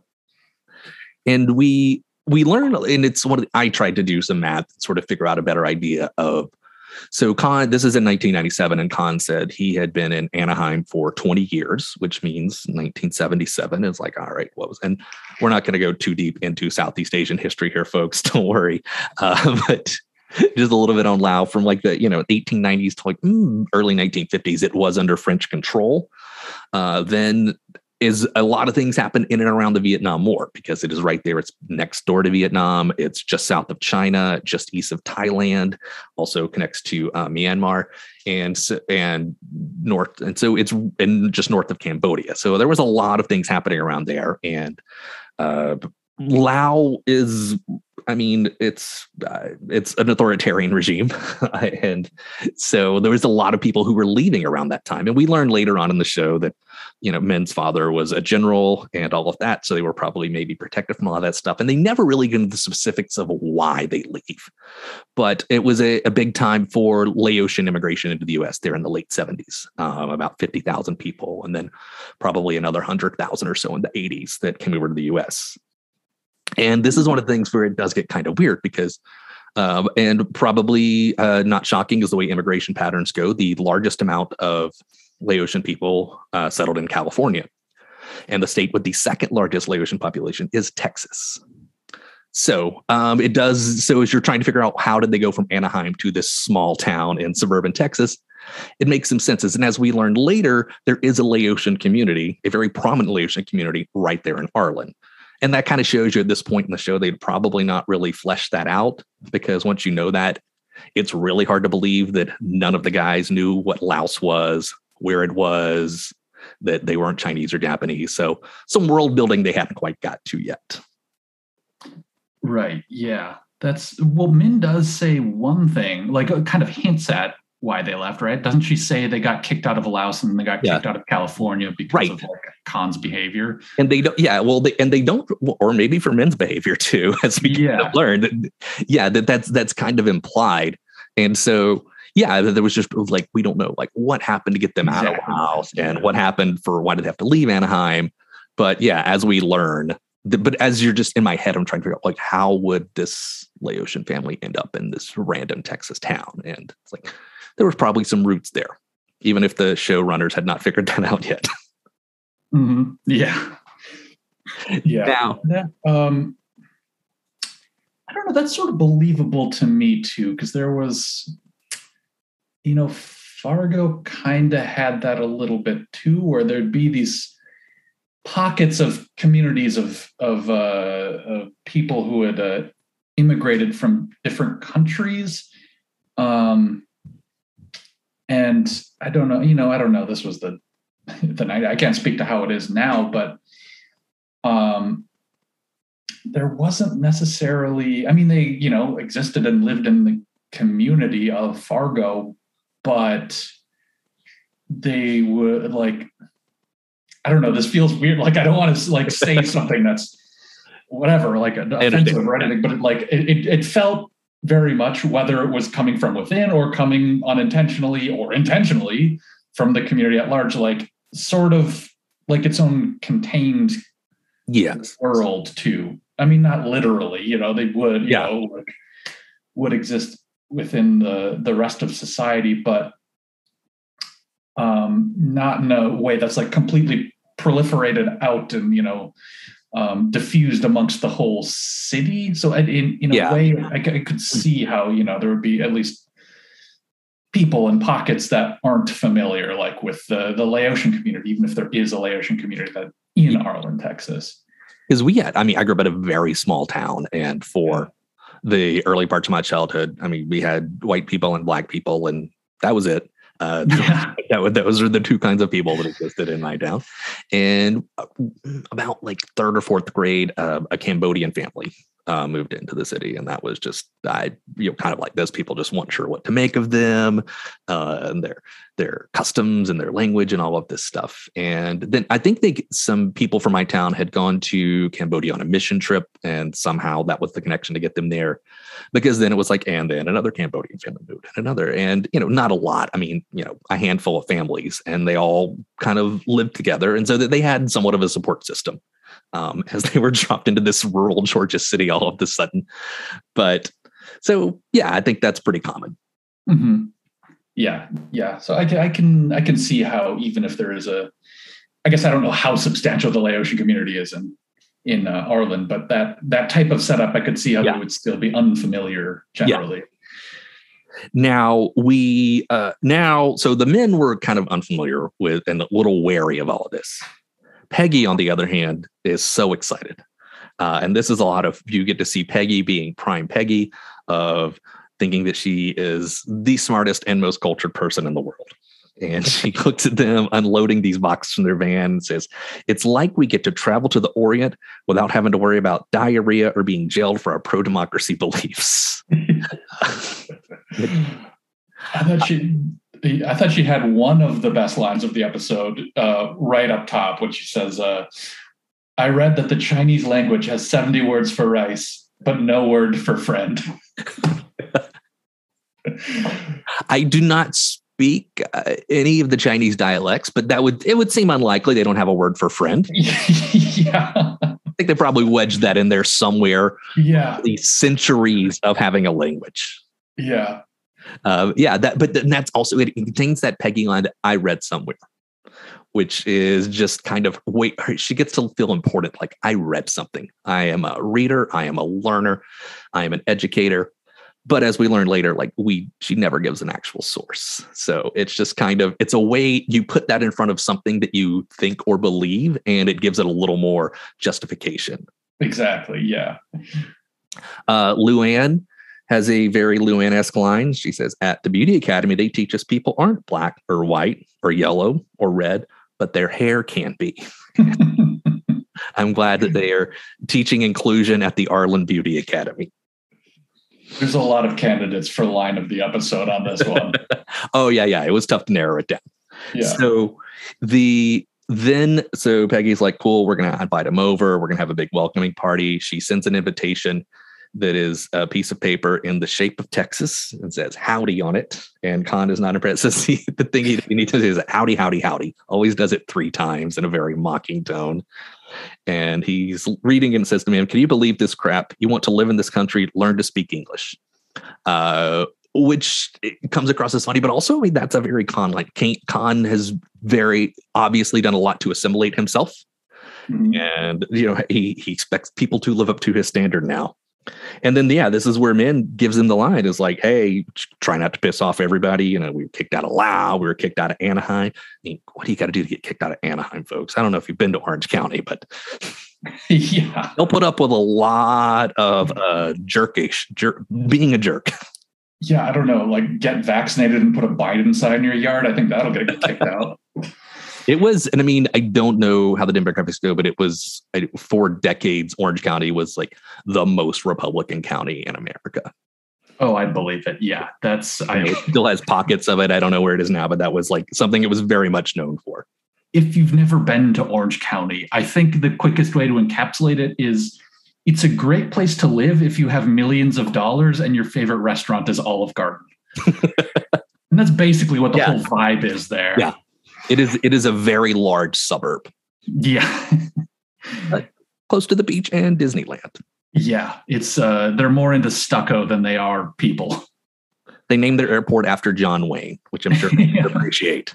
And we we learn, and it's what I tried to do some math, sort of figure out a better idea of. So Khan, this is in nineteen ninety-seven, and Khan said he had been in Anaheim for twenty years, which means nineteen seventy-seven is like, all right, what was, and we're not going to go too deep into Southeast Asian history here, folks. Don't worry. Uh, but just a little bit on Laos from like the, you know, eighteen nineties to like mm, early nineteen fifties, it was under French control. Uh, then is a lot of things happen in and around the Vietnam War because it is right there. It's next door to Vietnam. It's just south of China, just east of Thailand, also connects to uh, Myanmar and, and north. And so it's in just north of Cambodia. So there was a lot of things happening around there. And uh, Laos is, I mean, it's uh, it's an authoritarian regime. And so there was a lot of people who were leaving around that time. And we learned later on in the show that, you know, Min's father was a general and all of that. So they were probably maybe protected from all of that stuff. And they never really get into the specifics of why they leave. But it was a, a big time for Laotian immigration into the U S there in the late seventies, um, about fifty thousand people, and then probably another one hundred thousand or so in the eighties that came over to the U S. And this is one of the things where it does get kind of weird because, um, and probably uh, not shocking is the way immigration patterns go. The largest amount of Laotian people uh, settled in California. And the state with the second largest Laotian population is Texas. So um, it does. So as you're trying to figure out how did they go from Anaheim to this small town in suburban Texas, it makes some sense. And as we learned later, there is a Laotian community, a very prominent Laotian community right there in Arlen. And that kind of shows you at this point in the show, they'd probably not really flesh that out because once you know that, it's really hard to believe that none of the guys knew what Laos was, where it was, that they weren't Chinese or Japanese. So some world building they haven't quite got to yet. Right. Yeah. That's, well, Min does say one thing, like uh, kind of hints at why they left, right? Doesn't she say they got kicked out of Laos and they got kicked yeah. out of California because right. of like Khan's behavior? And they don't, yeah, well, they, and they don't, or maybe for Min's behavior too, as we yeah. kind of learned. Yeah, that that's that's kind of implied. And so, yeah, there was just like, we don't know, like what happened to get them exactly. out of Laos and what happened for why did they have to leave Anaheim? But yeah, as we learn, the, but as you're just in my head, I'm trying to figure out like, how would this Laotian family end up in this random Texas town? And it's like, there was probably some roots there, even if the showrunners had not figured that out yet. Mm-hmm. Yeah. Yeah. Now, that, um, I don't know. That's sort of believable to me too, because there was, you know, Fargo kind of had that a little bit too, where there'd be these pockets of communities of of, uh, of people who had uh, immigrated from different countries. Um, And I don't know, you know, I don't know. This was the the night. I can't speak to how it is now, but um, there wasn't necessarily. I mean, they you know existed and lived in the community of Fargo, but they would like. I don't know. This feels weird. Like I don't want to like say something that's whatever, like offensive or anything, but it, like it, it, it felt. Very much, whether it was coming from within or coming unintentionally or intentionally from the community at large, like sort of like its own contained yes. world too. I mean, not literally, you know, they would, you yeah. know, like, would exist within the, the rest of society, but um, not in a way that's like completely proliferated out and, you know, Um, diffused amongst the whole city. So in, in a yeah. way, I, I could see how, you know, there would be at least people in pockets that aren't familiar, like with the, the Laotian community, even if there is a Laotian community that in yeah. Arlen, Texas. Because we had, I mean, I grew up in a very small town. And for yeah. the early parts of my childhood, I mean, we had white people and black people, and that was it. Uh, yeah. that, those are the two kinds of people that existed in my town. And about like third or fourth grade, uh, a Cambodian family uh, moved into the city, and that was just I, you know, kind of like this. People just weren't sure what to make of them, uh, and their their customs and their language and all of this stuff. And then I think they some people from my town had gone to Cambodia on a mission trip, and somehow that was the connection to get them there. Because then it was like, and then another Cambodian family moved, and another, and you know, not a lot. I mean, you know, a handful of families, and they all kind of lived together, and so that they had somewhat of a support system. Um, as they were dropped into this rural Georgia city all of a sudden. But so, yeah, I think that's pretty common. Mm-hmm. Yeah. Yeah. So I, I can, I can see how, even if there is a, I guess I don't know how substantial the Laotian community is in, in uh, Arlen, but that, that type of setup, I could see how yeah. it would still be unfamiliar generally. Yeah. Now we, uh, now, so the men were kind of unfamiliar with and a little wary of all of this. Peggy, on the other hand, is so excited. Uh, and this is a lot of, you get to see Peggy being prime Peggy, of thinking that she is the smartest and most cultured person in the world. And she looks at them unloading these boxes from their van and says, it's like we get to travel to the Orient without having to worry about diarrhea or being jailed for our pro-democracy beliefs. I thought she... I thought she had one of the best lines of the episode uh, right up top when she says, uh, I read that the Chinese language has seventy words for rice, but no word for friend. I do not speak uh, any of the Chinese dialects, but that would it would seem unlikely they don't have a word for friend. Yeah. I think they probably wedged that in there somewhere. Yeah. The centuries of having a language. Yeah. Uh, yeah, that, but then that's also, it contains that Peggy line that I read somewhere, which is just kind of, wait, she gets to feel important. Like, I read something. I am a reader. I am a learner. I am an educator. But as we learn later, like we, she never gives an actual source. So it's just kind of, it's a way you put that in front of something that you think or believe, and it gives it a little more justification. Exactly. Yeah. Uh, Luann has a very Luann-esque line. She says, at the Beauty Academy, they teach us people aren't black or white or yellow or red, but their hair can be. I'm glad that they are teaching inclusion at the Arlen Beauty Academy. There's a lot of candidates for line of the episode on this one. Oh, yeah, yeah. It was tough to narrow it down. Yeah. So the then, so Peggy's like, cool, we're going to invite him over. We're going to have a big welcoming party. She sends an invitation that is a piece of paper in the shape of Texas and says howdy on it. And Khan is not impressed. So see, the thing he, he needs to say is howdy, howdy, howdy. Always does it three times in a very mocking tone. And he's reading it and says to me, can you believe this crap? You want to live in this country, learn to speak English. Uh, which comes across as funny, but also, I mean, that's a very Khan, like Khan has very obviously done a lot to assimilate himself. Mm-hmm. And, you know, he, he expects people to live up to his standard now. And then, yeah, this is where Min gives him the line is like, hey, try not to piss off everybody. You know, we were kicked out of Lao. We were kicked out of Anaheim. I mean, what do you got to do to get kicked out of Anaheim, folks? I don't know if you've been to Orange County, but yeah, they'll put up with a lot of uh, jerkish, jerk, being a jerk. Yeah, I don't know, like get vaccinated and put a Biden sign in your yard. I think that'll get it kicked out. It was, and I mean, I don't know how the demographics go, but it was for decades, Orange County was like the most Republican county in America. Oh, I believe it. Yeah, that's. I, it still has pockets of it. I don't know where it is now, but that was like something it was very much known for. If you've never been to Orange County, I think the quickest way to encapsulate it is it's a great place to live if you have millions of dollars and your favorite restaurant is Olive Garden. And that's basically what the yeah. whole vibe is there. Yeah. It is it is a very large suburb. Yeah. Close to the beach and Disneyland. Yeah. It's uh, they're more into stucco than they are people. They named their airport after John Wayne, which I'm sure you yeah. appreciate.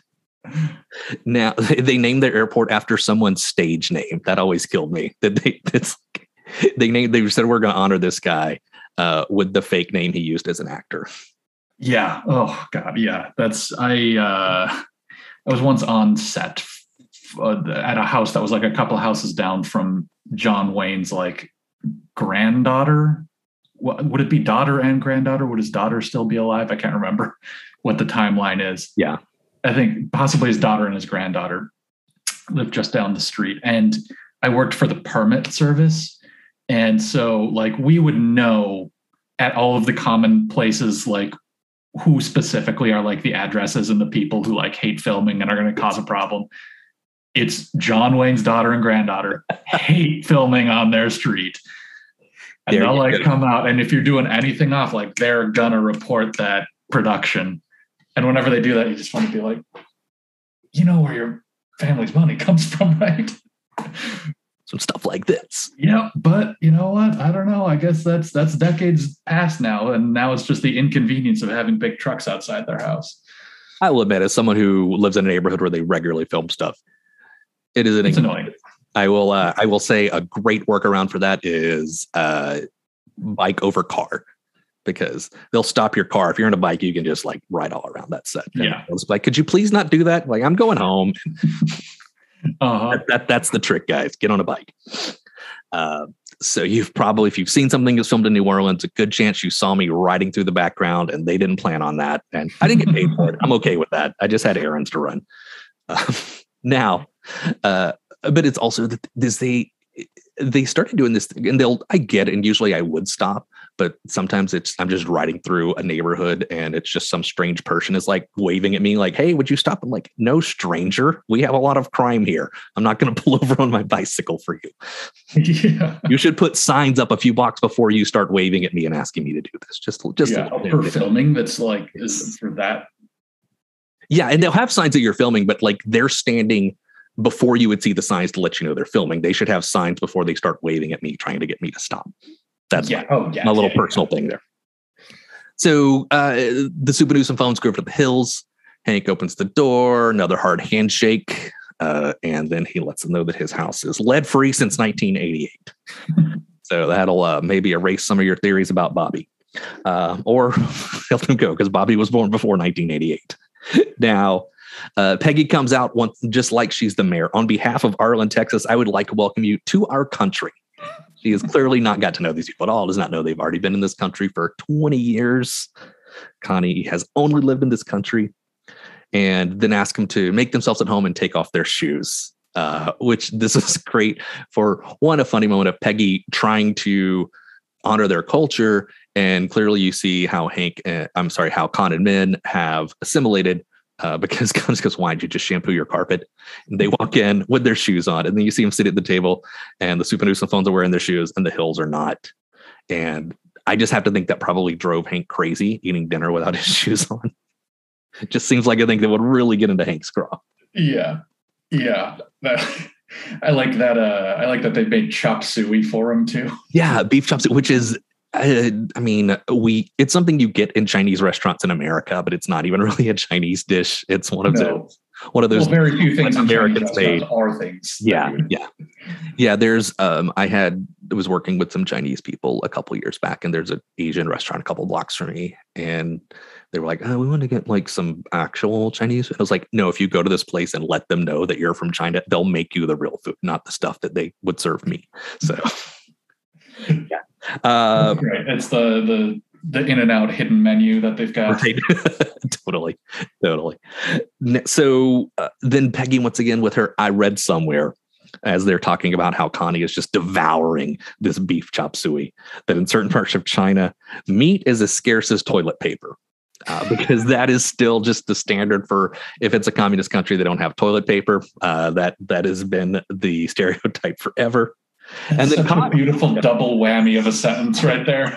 Now they named their airport after someone's stage name. That always killed me. That they it's they named they said we're gonna honor this guy uh, with the fake name he used as an actor. Yeah. Oh God. Yeah. That's I uh I was once on set uh, at a house that was like a couple of houses down from John Wayne's like granddaughter. What, would it be daughter and granddaughter? Would his daughter still be alive? I can't remember what the timeline is. Yeah. I think possibly his daughter and his granddaughter lived just down the street. And I worked for the permit service. And so like we would know at all of the common places, like who specifically are like the addresses and the people who like hate filming and are going to cause a problem. It's John Wayne's daughter and granddaughter hate filming on their street. And there they'll like go. come out. And if you're doing anything off, like they're going to report that production. And whenever they do that, you just want to be like, you know where your family's money comes from, right? Some stuff like this. Yeah. But you know what? I don't know. I guess that's, that's decades past now. And now it's just the inconvenience of having big trucks outside their house. I will admit, as someone who lives in a neighborhood where they regularly film stuff, it is an it's annoying. I will, uh, I will say a great workaround for that is uh, bike over car, because they'll stop your car. If you're on a bike, you can just like ride all around that set. Yeah. It's like, could you please not do that? Like, I'm going home. uh-huh. that, that, that's the trick, guys. Get on a bike. Uh, so you've probably, if you've seen something that's filmed in New Orleans, a good chance you saw me riding through the background, and they didn't plan on that. And I didn't get paid for it. I'm okay with that. I just had errands to run. Uh, now, uh, but it's also that this, they, they started doing this thing, and they'll, I get it. And usually I would stop, but sometimes it's, I'm just riding through a neighborhood and it's just some strange person is like waving at me like, hey, would you stop? I'm like, no, stranger, we have a lot of crime here. I'm not going to pull over on my bicycle for you. Yeah. You should put signs up a few blocks before you start waving at me and asking me to do this. Just, just yeah, for filming. That's like, is for that. Yeah. And they'll have signs that you're filming, but like they're standing before you would see the signs to let you know they're filming. They should have signs before they start waving at me, trying to get me to stop. That's yeah. my, oh, yeah, my little yeah, personal yeah. thing there. So uh, the Super Newsom phones go over to the hills. Hank opens the door, another hard handshake. Uh, and then he lets them know that his house is lead free since nineteen eighty-eight. So that'll uh, maybe erase some of your theories about Bobby, uh, or help him go, because Bobby was born before nineteen eighty-eight. Now, Uh, Peggy comes out once, just like she's the mayor. On behalf of Arlen, Texas, I would like to welcome you to our country. She has clearly not got to know these people at all. Does not know they've already been in this country for twenty years. Connie has only lived in this country, and then ask them to make themselves at home and take off their shoes. Uh, which this is great for one, a funny moment of Peggy trying to honor their culture, and clearly you see how Hank, uh, I'm sorry, how Con and Min have assimilated. Uh, because Con goes, why did you just shampoo your carpet? And they walk in with their shoes on, and then you see them sit at the table, and the Super Newsom phones are wearing their shoes, and the Hills are not. And I just have to think that probably drove Hank crazy, eating dinner without his shoes on. It just seems like a thing that would really get into Hank's craw. Yeah, yeah. I like that. Uh, I like that they made chop suey for him too. Yeah, beef chop suey, which is. Uh, I mean, we it's something you get in Chinese restaurants in America, but it's not even really a Chinese dish. It's one of no. those one of those well, very few things like Americans made are things. Yeah, yeah, yeah. There's um, I had I was working with some Chinese people a couple years back, and there's an Asian restaurant a couple blocks from me, and they were like, "Oh, we want to get like some actual Chinese." I was like, "No, if you go to this place and let them know that you're from China, they'll make you the real food, not the stuff that they would serve me." So, yeah. Uh, right. It's the the the In-N-Out hidden menu that they've got. Right. totally, totally. So uh, then Peggy once again with her, I read somewhere as they're talking about how Connie is just devouring this beef chop suey, that in certain parts of China, meat is as scarce as toilet paper. Uh, because that is still just the standard for if it's a communist country, they don't have toilet paper. Uh, that that has been the stereotype forever. That's and then Con, a beautiful double whammy of a sentence right there.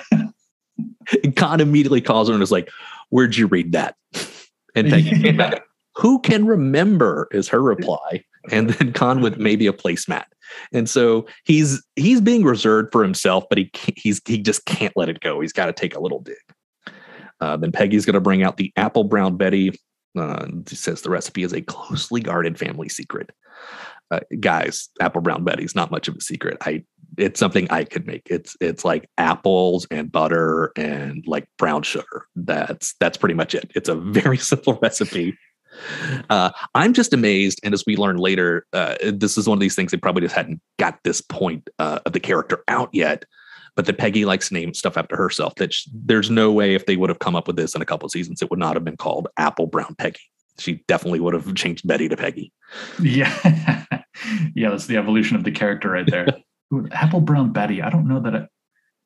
Con immediately calls her and is like, "Where'd you read that?" And Peggy, yeah. "Who can remember?" is her reply. And then Con with maybe a placemat. And so he's he's being reserved for himself, but he he's he just can't let it go. He's got to take a little dig. Uh, then Peggy's going to bring out the apple brown Betty. Uh, she says the recipe is a closely guarded family secret. Uh, guys, apple brown Betty's not much of a secret. I it's something I could make. It's it's like apples and butter and like brown sugar. That's that's pretty much it. It's a very simple recipe. Uh, I'm just amazed, and as we learn later, uh, this is one of these things they probably just hadn't got this point uh, of the character out yet. But that Peggy likes to name stuff after herself. That sh- there's no way if they would have come up with this in a couple of seasons, it would not have been called Apple Brown Peggy. she definitely would have changed Betty to Peggy. Yeah. Yeah, that's the evolution of the character right there. Ooh, apple brown Betty. I don't know that it.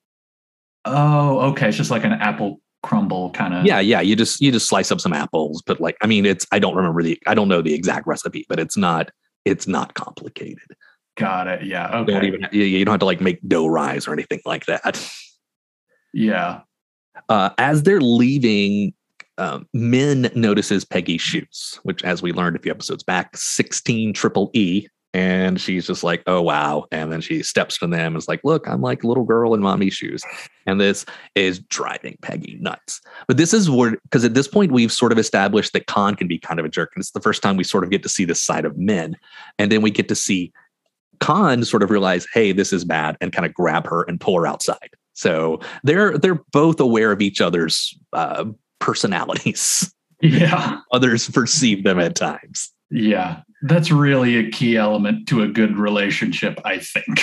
Oh, okay. It's just like an apple crumble kind of. Yeah, yeah. You just you just slice up some apples, but like I mean, it's I don't remember the I don't know the exact recipe, but it's not it's not complicated. Got it. Yeah. Okay. You don't even you, you don't have to like make dough rise or anything like that. Yeah. Uh, as they're leaving, um, Min notices Peggy's shoes, which, as we learned a few episodes back, sixteen triple E. And she's just like, oh, wow. And then she steps to them and is like, look, I'm like a little girl in mommy's shoes. And this is driving Peggy nuts. But this is where, because at this point, we've sort of established that Khan can be kind of a jerk. And it's the first time we sort of get to see this side of Min. And then we get to see Khan sort of realize, hey, this is bad, and kind of grab her and pull her outside. So they're they're both aware of each other's uh, personalities. Yeah. Others perceive them at times. Yeah. That's really a key element to a good relationship, I think,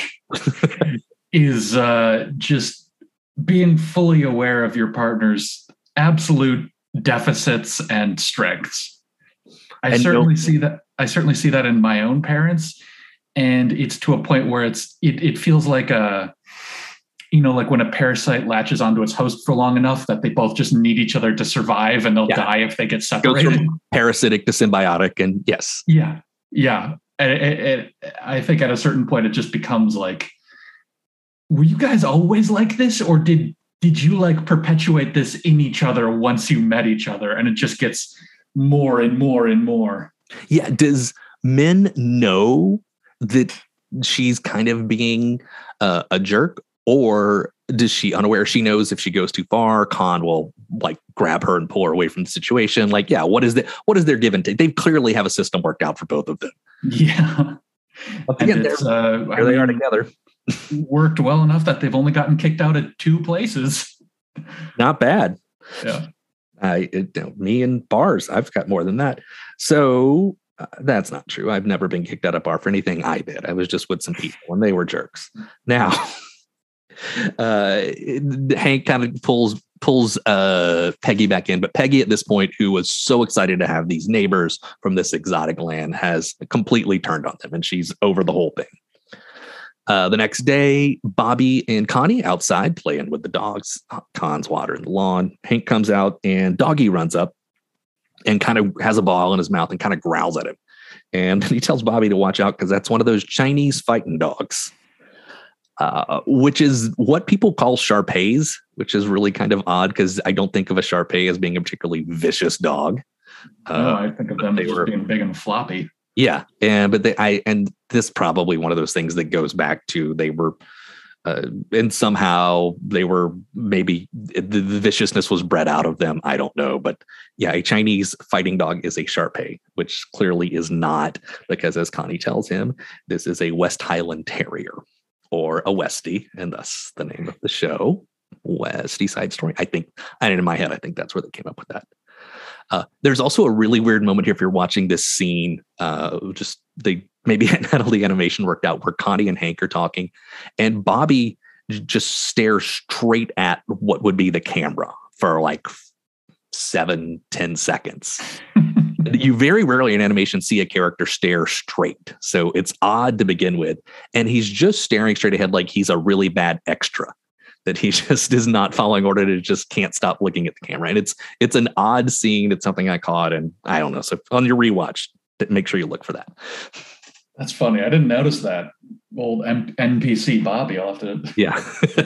is uh, just being fully aware of your partner's absolute deficits and strengths. I and certainly no- see that. I certainly see that in my own parents. And it's to a point where it's it, it feels like a, you know, like when a parasite latches onto its host for long enough that they both just need each other to survive, and they'll yeah. die if they get separated. Goes from parasitic to symbiotic, and yes. Yeah. Yeah. And it, it, I think at a certain point, it just becomes like, were you guys always like this? Or did did you like perpetuate this in each other once you met each other? And it just gets more and more and more. Yeah. Does Min know that she's kind of being uh, a jerk? Or does she unaware? She knows if she goes too far, Khan will like grab her and pull her away from the situation. Like, yeah, what is the what is their give and take? They clearly have a system worked out for both of them. Yeah. Again, uh, here they are together. Worked well enough that they've only gotten kicked out at two places. Not bad. Yeah. I, it, you know, me and bars, I've got more than that. So uh, that's not true. I've never been kicked out of bar for anything I did. I was just with some people and they were jerks. Now, uh, Hank kind of pulls pulls uh, Peggy back in, but Peggy at this point, who was so excited to have these neighbors from this exotic land, has completely turned on them, and she's over the whole thing. Uh, the next day, Bobby and Connie outside playing with the dogs. Khan's watering the lawn. Hank comes out and Doggy runs up and kind of has a ball in his mouth and kind of growls at him. And he tells Bobby to watch out because that's one of those Chinese fighting dogs, uh, which is what people call Shar-Peis, which is really kind of odd because I don't think of a Shar-Pei as being a particularly vicious dog. Uh, no, I think of them as were, being big and floppy. Yeah, and but they, I and this probably one of those things that goes back to they were, uh, and somehow they were maybe the, the viciousness was bred out of them. I don't know, but yeah, a Chinese fighting dog is a Shar-Pei, which clearly is not, because as Connie tells him, this is a West Highland Terrier or a Westie, and thus the name of the show, Westie Side Story. I think, and in my head, I think that's where they came up with that. Uh, there's also a really weird moment here if you're watching this scene. Uh, just they maybe hadn't had all the animation worked out, where Connie and Hank are talking, and Bobby just stares straight at what would be the camera for like seven, ten seconds. You very rarely in animation see a character stare straight, so it's odd to begin with. And he's just staring straight ahead like he's a really bad extra, that he just is not following order, to just can't stop looking at the camera. And it's it's an odd scene. It's something I caught, and I don't know. So on your rewatch, make sure you look for that. That's funny. I didn't notice that. Old M- N P C Bobby. I'll have to yeah.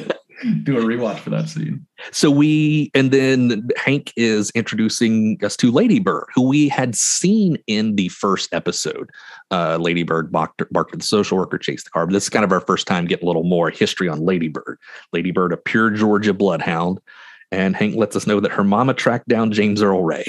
do a rewatch for that scene. So we, and then Hank is introducing us to Lady Bird, who we had seen in the first episode. Uh, Lady Bird barked, barked at the social worker, chased the car. But this is kind of our first time getting a little more history on Lady Bird. Lady Bird, a pure Georgia bloodhound. And Hank lets us know that her mama tracked down James Earl Ray.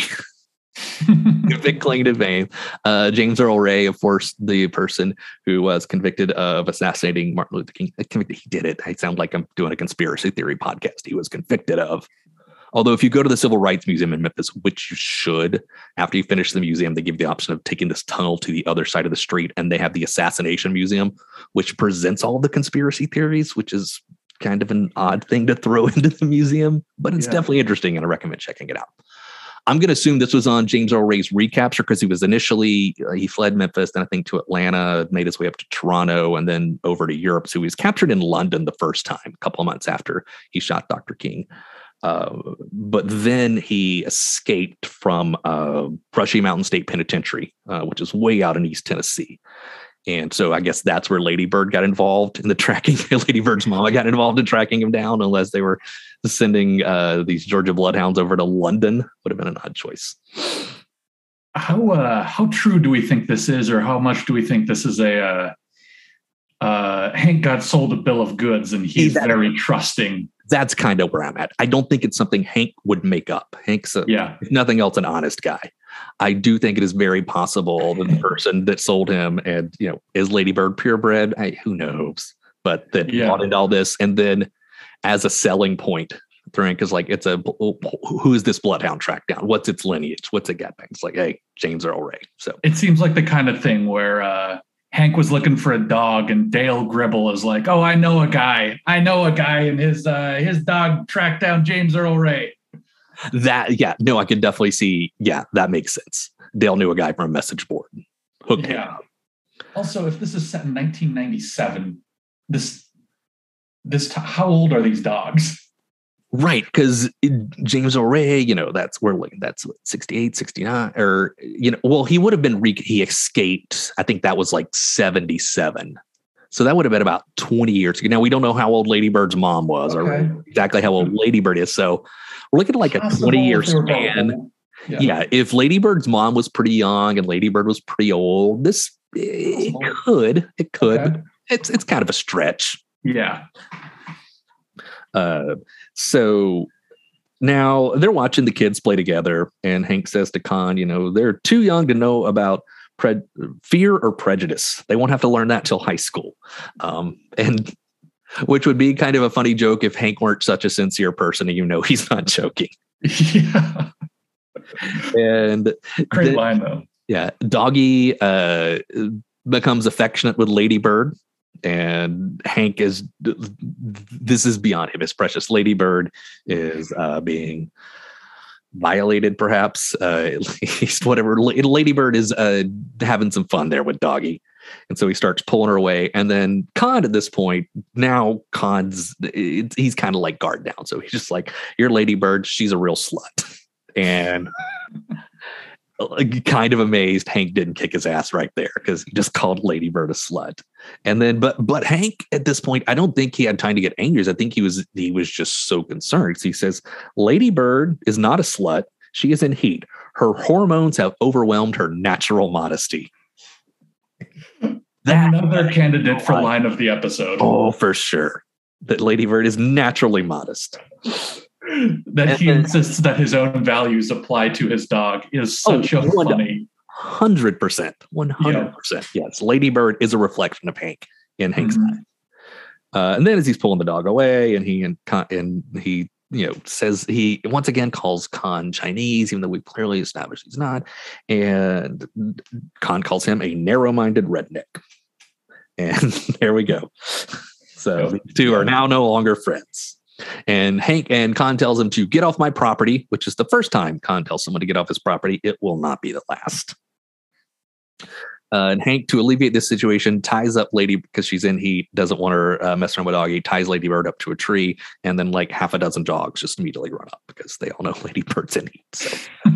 Big claim to fame. Uh, James Earl Ray, of course, the person who was convicted of assassinating Martin Luther King. Convicted, he did it. I sound like I'm doing a conspiracy theory podcast. He was convicted of. Although if you go to the Civil Rights Museum in Memphis, which you should, after you finish the museum, they give you the option of taking this tunnel to the other side of the street, and they have the Assassination Museum, which presents all the conspiracy theories, which is kind of an odd thing to throw into the museum, but it's yeah. definitely interesting, and I recommend checking it out. I'm going to assume this was on James Earl Ray's recapture because he was initially, uh, he fled Memphis, then I think to Atlanta, made his way up to Toronto, and then over to Europe. So he was captured in London the first time, a couple of months after he shot Doctor King. Uh, but then he escaped from uh, Brushy Mountain State Penitentiary, uh, which is way out in East Tennessee. And so I guess that's where Lady Bird got involved in the tracking. Lady Bird's mama got involved in tracking him down, unless they were sending uh, these Georgia bloodhounds over to London. Would have been an odd choice. How uh, how true do we think this is, or how much do we think this is a uh, uh, Hank got sold a bill of goods and he's that, very trusting? That's kind of where I'm at. I don't think it's something Hank would make up. Hank's, a, yeah. if nothing else, an honest guy. I do think it is very possible that the person that sold him, and you know, is Lady Bird purebred? I, who knows? But that yeah. bought into all this, and then as a selling point, Frank is like, it's a who is this bloodhound tracked down? What's its lineage? What's it got? It's like, hey, James Earl Ray. So it seems like the kind of thing where uh, Hank was looking for a dog, and Dale Gribble is like, oh, I know a guy. I know a guy, and his uh, his dog tracked down James Earl Ray. That, yeah, no, I could definitely see. Yeah, that makes sense. Dale knew a guy from a message board. Hooked him. Yeah. Also, if this is set in nineteen ninety-seven, this, this, t- how old are these dogs? Right. Because James Earl Ray, you know, that's, we're looking, that's sixty-eight, sixty-nine, or, you know, well, he would have been, re- he escaped. I think that was like seventy-seven. So that would have been about twenty years ago. Now, we don't know how old Lady Bird's mom was, okay. or exactly how old Lady Bird is. So we're looking at like a twenty year span. Yeah. yeah. If Lady Bird's mom was pretty young and Lady Bird was pretty old, this, it could, it could, okay. it's, it's kind of a stretch. Yeah. Uh, so now they're watching the kids play together, and Hank says to Con, you know, they're too young to know about Pre- fear or prejudice. They won't have to learn that till high school. Um, and which would be kind of a funny joke if Hank weren't such a sincere person and you know he's not joking. Yeah. And great the, line though. Yeah. Doggy uh, becomes affectionate with Lady Bird, and Hank is, this is beyond him. His precious Lady Bird is uh, being violated, perhaps, uh, at least whatever. Lady Bird is uh, having some fun there with Doggy. And so he starts pulling her away. And then Con, at this point, now Con's, it, he's kind of like guard down. So he's just like, you're Lady Bird. She's a real slut. And kind of amazed Hank didn't kick his ass right there, because he just called Lady Bird a slut. And then, but, but Hank at this point, I don't think he had time to get angry. I think he was, he was just so concerned. So he says, Lady Bird is not a slut. She is in heat. Her hormones have overwhelmed her natural modesty. That, Another candidate for line of the episode. Oh, for sure. That Lady Bird is naturally modest. That and, he insists that his own values apply to his dog is such oh, a funny. one hundred percent. one hundred percent. Yeah. Yes. Lady Bird is a reflection of Hank in Hank's mm-hmm. eye. Uh, and then as he's pulling the dog away, and he and, and he, you know, says he once again calls Con Chinese, even though we clearly established he's not. And Con calls him a narrow-minded redneck. And there we go. So the two are now no longer friends. And Hank and Con tells him to get off my property, which is the first time Con tells someone to get off his property. It will not be the last. Uh, and Hank, to alleviate this situation, ties up Lady, because she's in heat, doesn't want her uh, messing around with Doggy, ties Lady Bird up to a tree, and then like half a dozen dogs just immediately run up because they all know Lady Bird's in heat. So.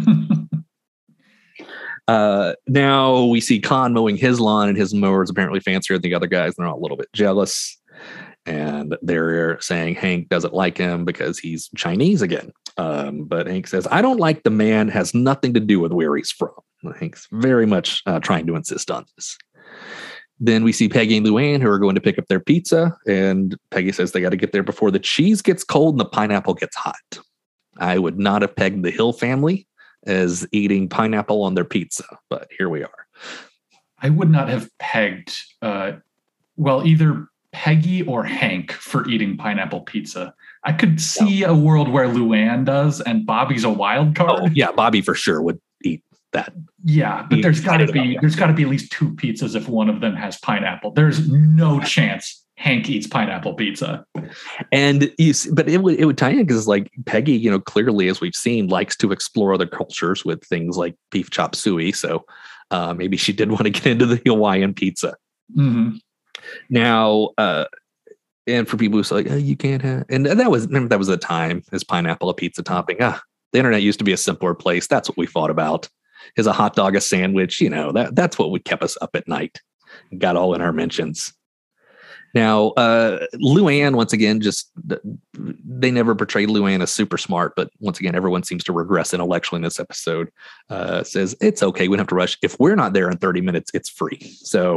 uh, now we see Con mowing his lawn, and his mower is apparently fancier than the other guys. They're all a little bit jealous. And they're saying Hank doesn't like him because he's Chinese again. Um, but Hank says, I don't like the man, has nothing to do with where he's from. Hank's very much uh, trying to insist on this. Then we see Peggy and Luann, who are going to pick up their pizza. And Peggy says they got to get there before the cheese gets cold and the pineapple gets hot. I would not have pegged the Hill family as eating pineapple on their pizza, but here we are. I would not have pegged, uh, well, either Peggy or Hank for eating pineapple pizza. I could see no. a world where Luann does, and Bobby's a wild card. Oh, yeah, Bobby for sure would eat that. Yeah, but there's got to be there's got to be at least two pizzas if one of them has pineapple. There's no chance Hank eats pineapple pizza. And you see, but it would it would tie in because like Peggy, you know, clearly as we've seen, likes to explore other cultures with things like beef chop suey. So uh, maybe she did want to get into the Hawaiian pizza. Mm-hmm. Now, uh, and for people who say like, oh, you can't have, and that was remember that was the time is pineapple a pizza topping? Ah, the internet used to be a simpler place. That's what we fought about. Is a hot dog a sandwich? You know that that's what would kept us up at night. Got all in our mentions. Now, uh, Luann, once again, just they never portrayed Luann as super smart, but once again, everyone seems to regress intellectually in this episode. Uh, says it's okay, we don't have to rush. If we're not there in thirty minutes, it's free. So,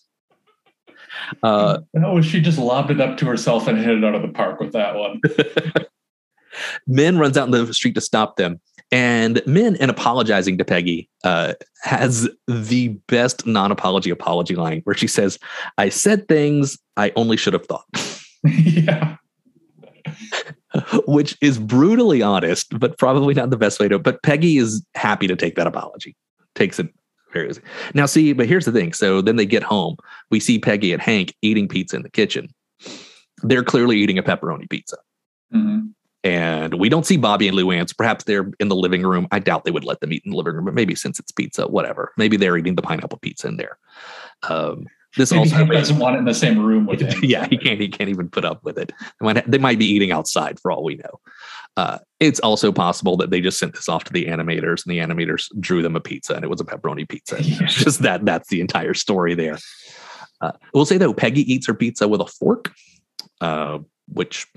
uh, oh, she just lobbed it up to herself and hit it out of the park with that one. Min runs out in the street to stop them. And Min, in apologizing to Peggy, uh, has the best non-apology apology line where she says, I said things I only should have thought. Yeah. Which is brutally honest, but probably not the best way to. But Peggy is happy to take that apology. Takes it very easy. Now, see, but here's the thing. So then they get home. We see Peggy and Hank eating pizza in the kitchen. They're clearly eating a pepperoni pizza. Mm-hmm. And we don't see Bobby and Luann. So perhaps they're in the living room. I doubt they would let them eat in the living room, but maybe since it's pizza, whatever. Maybe they're eating the pineapple pizza in there. Um, this maybe also Hank doesn't want it in the same room with him. Yeah, he can't. He can't even put up with it. They might, they might be eating outside for all we know. Uh, it's also possible that they just sent this off to the animators, and the animators drew them a pizza, and it was a pepperoni pizza. It's just that. That's the entire story there. Uh, we'll say though, Peggy eats her pizza with a fork, uh, which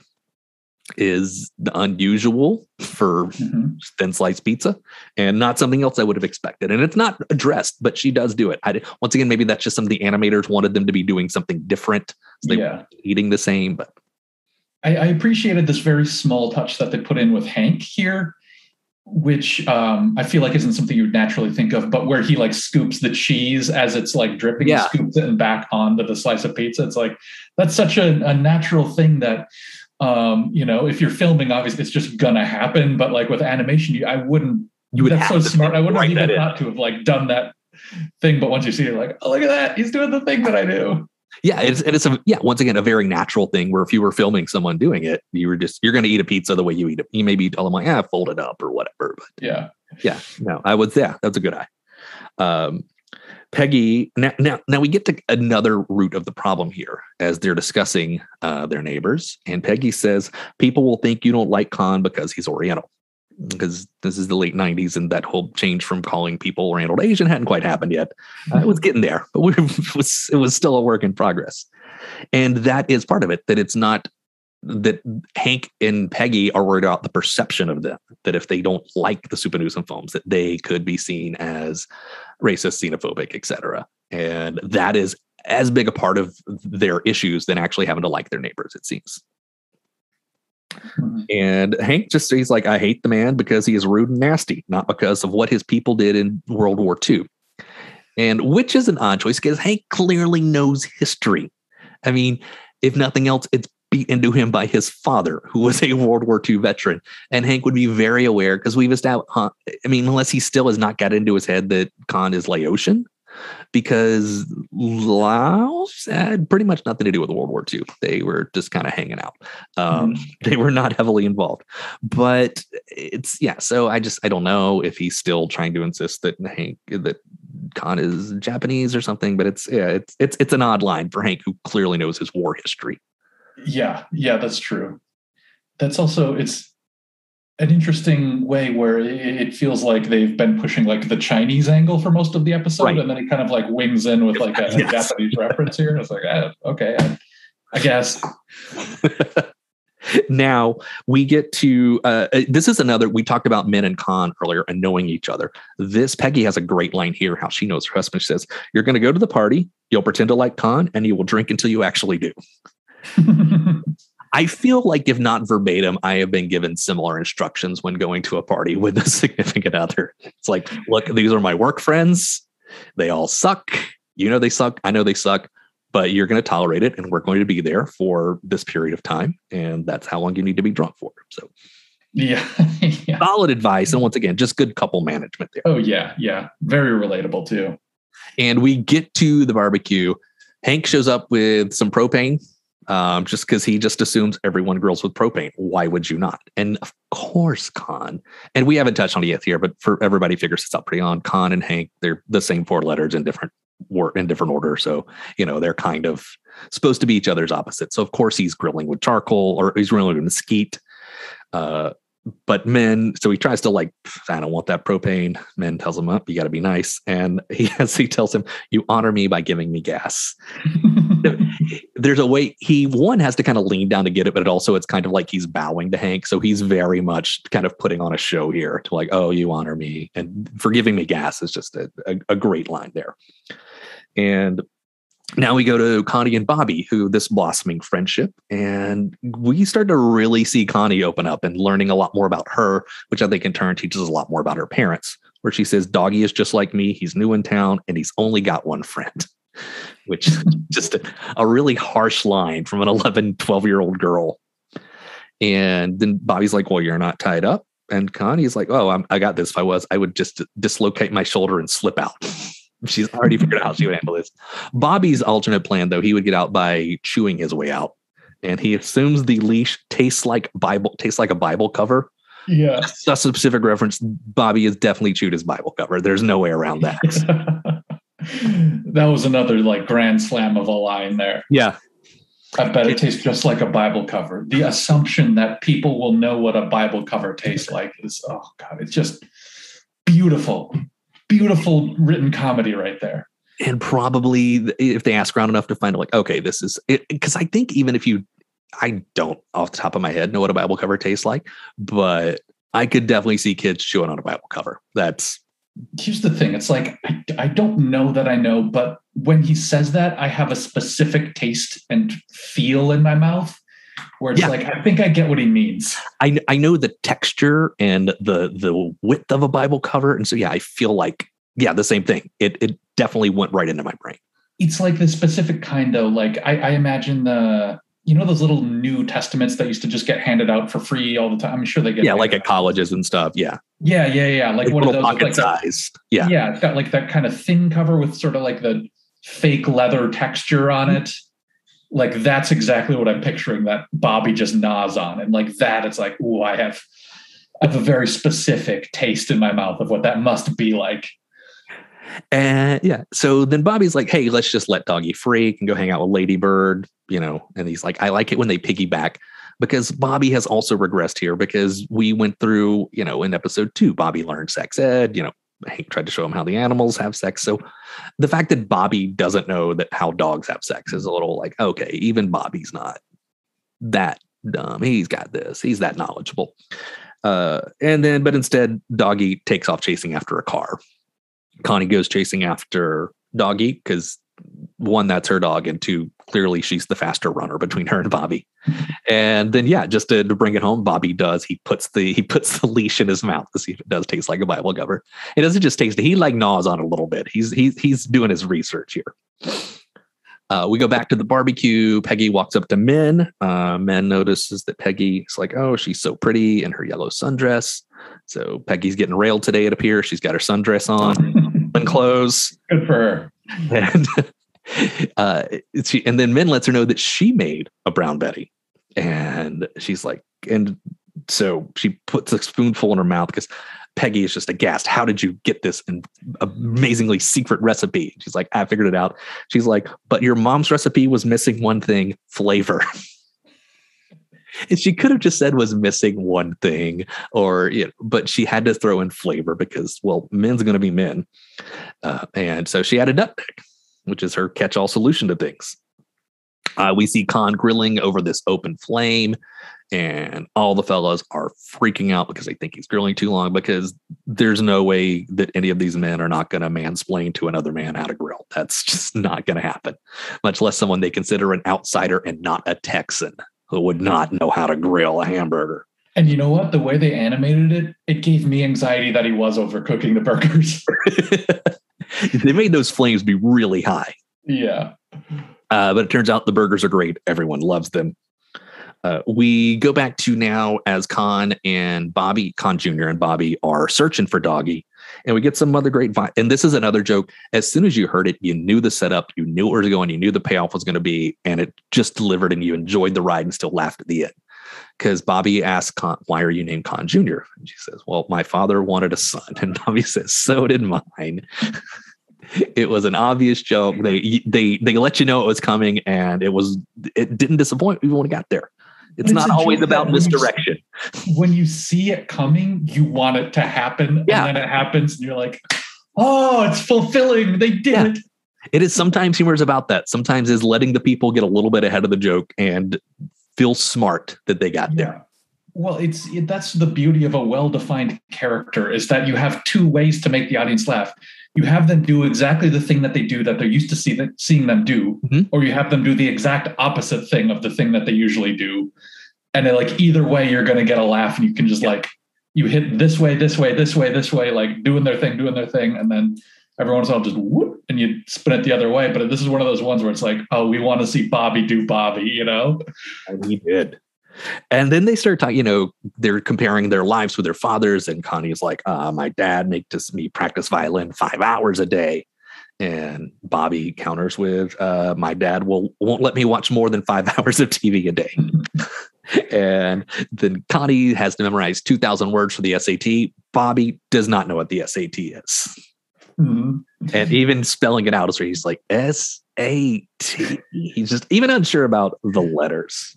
is unusual for mm-hmm. thin sliced pizza and not something else I would have expected. And it's not addressed, but she does do it. I, once again, maybe that's just some of the animators wanted them to be doing something different. So they yeah. were eating the same, but I, I appreciated this very small touch that they put in with Hank here, which um, I feel like isn't something you would naturally think of, but where he like scoops the cheese as it's like dripping, yeah. scoops it and back onto the slice of pizza. It's like, that's such a, a natural thing that, Um, you know, if you're filming, obviously it's just gonna happen. But like with animation, you, I wouldn't. You would that's have so smart. I wouldn't have even thought in. to have like done that thing. But once you see it, like, oh, look at that, he's doing the thing that I do. Yeah, it's and it's a yeah. Once again, a very natural thing where if you were filming someone doing it, you were just you're going to eat a pizza the way you eat it. You maybe tell them like, yeah, fold it up or whatever. But yeah, yeah, no, I would. Yeah, that's a good eye. Um, Peggy, now, now, now we get to another root of the problem here as they're discussing uh, their neighbors. And Peggy says, people will think you don't like Khan because he's Oriental. Because this is the late nineties and that whole change from calling people Oriental to Asian hadn't quite happened yet. Uh, it was getting there, but we, it, was, it was still a work in progress. And that is part of it, that it's not that Hank and Peggy are worried about the perception of them, that if they don't like the Super Newsom films, that they could be seen as racist, xenophobic, et cetera. And that is as big a part of their issues than actually having to like their neighbors, it seems. Mm-hmm. And Hank just, he's like, I hate the man because he is rude and nasty, not because of what his people did in World War Two. And which is an odd choice because Hank clearly knows history. I mean, if nothing else, it's beat into him by his father, who was a World War Two veteran. And Hank would be very aware because we've established, huh, I mean, unless he still has not got into his head that Khan is Laotian, because Laos had pretty much nothing to do with World War Two. They were just kind of hanging out. Um, mm. They were not heavily involved. But it's, yeah, so I just, I don't know if he's still trying to insist that Hank, that Khan is Japanese or something, but it's, yeah, it's, it's, it's an odd line for Hank, who clearly knows his war history. Yeah, yeah, that's true. That's also, it's an interesting way where it feels like they've been pushing like the Chinese angle for most of the episode, right. And then it kind of like wings in with like a, yes. a Japanese reference here. It's like, ah, okay, I, I guess. Now we get to, uh, this is another, we talked about Min and Khan earlier and knowing each other. This, Peggy has a great line here, how she knows her husband. She says, you're going to go to the party, you'll pretend to like Khan, and you will drink until you actually do. I feel like if not verbatim, I have been given similar instructions when going to a party with a significant other. It's like, look, these are my work friends. They all suck. You know, they suck. I know they suck, but you're going to tolerate it. And we're going to be there for this period of time. And that's how long you need to be drunk for. So yeah, yeah. Solid advice. And once again, just good couple management there. Oh yeah. Yeah. Very relatable too. And we get to the barbecue. Hank shows up with some propane. Um, just because he just assumes everyone grills with propane. Why would you not? And of course, Con, and we haven't touched on it yet here, but for everybody figures this out pretty on. Con and Hank, they're the same four letters in different wor- in different order. So, you know, they're kind of supposed to be each other's opposites. So of course he's grilling with charcoal, or he's grilling with mesquite. Uh, But Min, so he tries to like, I don't want that propane. Min tells him up, you got to be nice. And he has, he tells him, you honor me by giving me gas. There's a way he, one has to kind of lean down to get it, but it also, it's kind of like he's bowing to Hank. So he's very much kind of putting on a show here to like, oh, you honor me. And for giving me gas is just a, a, a great line there. And now we go to Connie and Bobby, who this blossoming friendship, and we start to really see Connie open up and learning a lot more about her, which I think in turn teaches a lot more about her parents, where she says, Doggy is just like me. He's new in town and he's only got one friend, which is just a, a really harsh line from an eleven, twelve year old girl. And then Bobby's like, well, you're not tied up. And Connie's like, oh, I'm, I got this. If I was, I would just dislocate my shoulder and slip out. She's already figured out how she would handle this. Bobby's alternate plan, though, he would get out by chewing his way out. And he assumes the leash tastes like Bible, tastes like a Bible cover. Yeah. That's a specific reference. Bobby has definitely chewed his Bible cover. There's no way around that. That was another like grand slam of a line there. Yeah. I bet it tastes just like a Bible cover. The assumption that people will know what a Bible cover tastes like is, oh God, it's just beautiful. Beautiful written comedy right there. And probably if they ask around enough to find like, okay, this is it. Because I think even if you, I don't off the top of my head know what a Bible cover tastes like, but I could definitely see kids chewing on a Bible cover. That's. Here's the thing. It's like, I, I don't know that I know, but when he says that, I have a specific taste and feel in my mouth where it's yeah. like, I think I get what he means. I I know the texture and the the width of a Bible cover. And so, yeah, I feel like, yeah, the same thing. It it definitely went right into my brain. It's like the specific kind, though. Like I, I imagine the, you know, those little New Testaments that used to just get handed out for free all the time. I'm sure they get. Yeah, like at colleges and stuff. Yeah. Yeah, yeah, yeah. Like, like one of those pocket like sized. Yeah. Yeah. It's got like that kind of thin cover with sort of like the fake leather texture on it. Like that's exactly what I'm picturing that Bobby just gnaws on. And like that, it's like, ooh, I have, I have a very specific taste in my mouth of what that must be like. And yeah, so then Bobby's like, hey, let's just let Doggy free. He can go hang out with Ladybird, you know, and he's like, I like it when they piggyback, because Bobby has also regressed here because we went through, you know, in episode two, Bobby learned sex ed, you know, Hank tried to show him how the animals have sex. So the fact that Bobby doesn't know that how dogs have sex is a little like, okay, even Bobby's not that dumb. He's got this. He's that knowledgeable. Uh, and then, but instead, Doggy takes off chasing after a car. Connie goes chasing after Doggy because one, that's her dog, and two, clearly she's the faster runner between her and Bobby. And then, yeah, just to, to bring it home, Bobby does. He puts the he puts the leash in his mouth to see if it does taste like a Bible cover. It doesn't just taste it; he like gnaws on it a little bit. He's he's he's doing his research here. Uh, we go back to the barbecue. Peggy walks up to Min. Uh, Min notices that Peggy is like, oh, she's so pretty in her yellow sundress. So Peggy's getting railed today, it appears. She's got her sundress on and clothes. Good for her. And, uh, she, and then Min lets her know that she made a Brown Betty. And she's like, and so she puts a spoonful in her mouth because Peggy is just aghast. How did you get this amazingly secret recipe? She's like, I figured it out. She's like, but your mom's recipe was missing one thing, flavor. And she could have just said was missing one thing, or, you know, but she had to throw in flavor because, well, Min's going to be Min. Uh, and so she added nutmeg, which is her catch-all solution to things. Uh, we see Con grilling over this open flame, and all the fellas are freaking out because they think he's grilling too long, because there's no way that any of these men are not going to mansplain to another man how to grill. That's just not going to happen, much less someone they consider an outsider and not a Texan who would not know how to grill a hamburger. And you know what? The way they animated it, it gave me anxiety that he was overcooking the burgers. They made those flames be really high. Yeah. Uh, but it turns out the burgers are great. Everyone loves them. Uh, we go back to now as Con and Bobby, Con Junior and Bobby are searching for Doggy. And we get some other great vi- and this is another joke. As soon as you heard it, you knew the setup, you knew where it was going, you knew the payoff was going to be, and it just delivered, and you enjoyed the ride and still laughed at the end. Because Bobby asks Con, why are you named Con Junior? And she says, well, my father wanted a son. And Bobby says, so did mine. It was an obvious joke. They they they let you know it was coming, and it was it didn't disappoint even when it got there. It's, it's not always about misdirection. You, when you see it coming, you want it to happen, yeah. and then it happens, and you're like, oh, it's fulfilling. They did yeah. it. It is sometimes humor is about that. Sometimes is letting the people get a little bit ahead of the joke and feel smart that they got yeah. there. Well, it's it, that's the beauty of a well-defined character, is that you have two ways to make the audience laugh. You have them do exactly the thing that they do that they're used to see that, seeing them do, mm-hmm. or you have them do the exact opposite thing of the thing that they usually do. And then, like, either way, you're going to get a laugh, and you can just yeah. like, you hit this way, this way, this way, this way, like doing their thing, doing their thing. And then every once in a while just whoop, and you spin it the other way. But this is one of those ones where it's like, oh, we want to see Bobby do Bobby, you know? And he did. And then they start talking, you know, they're comparing their lives with their fathers. And Connie's like, uh, my dad makes me practice violin five hours a day. And Bobby counters with, uh, my dad will, won't let me watch more than five hours of T V a day. And then Connie has to memorize two thousand words for the S A T. Bobby does not know what the S A T is. Mm-hmm. And even spelling it out is where he's like, S A T. He's just even unsure about the letters.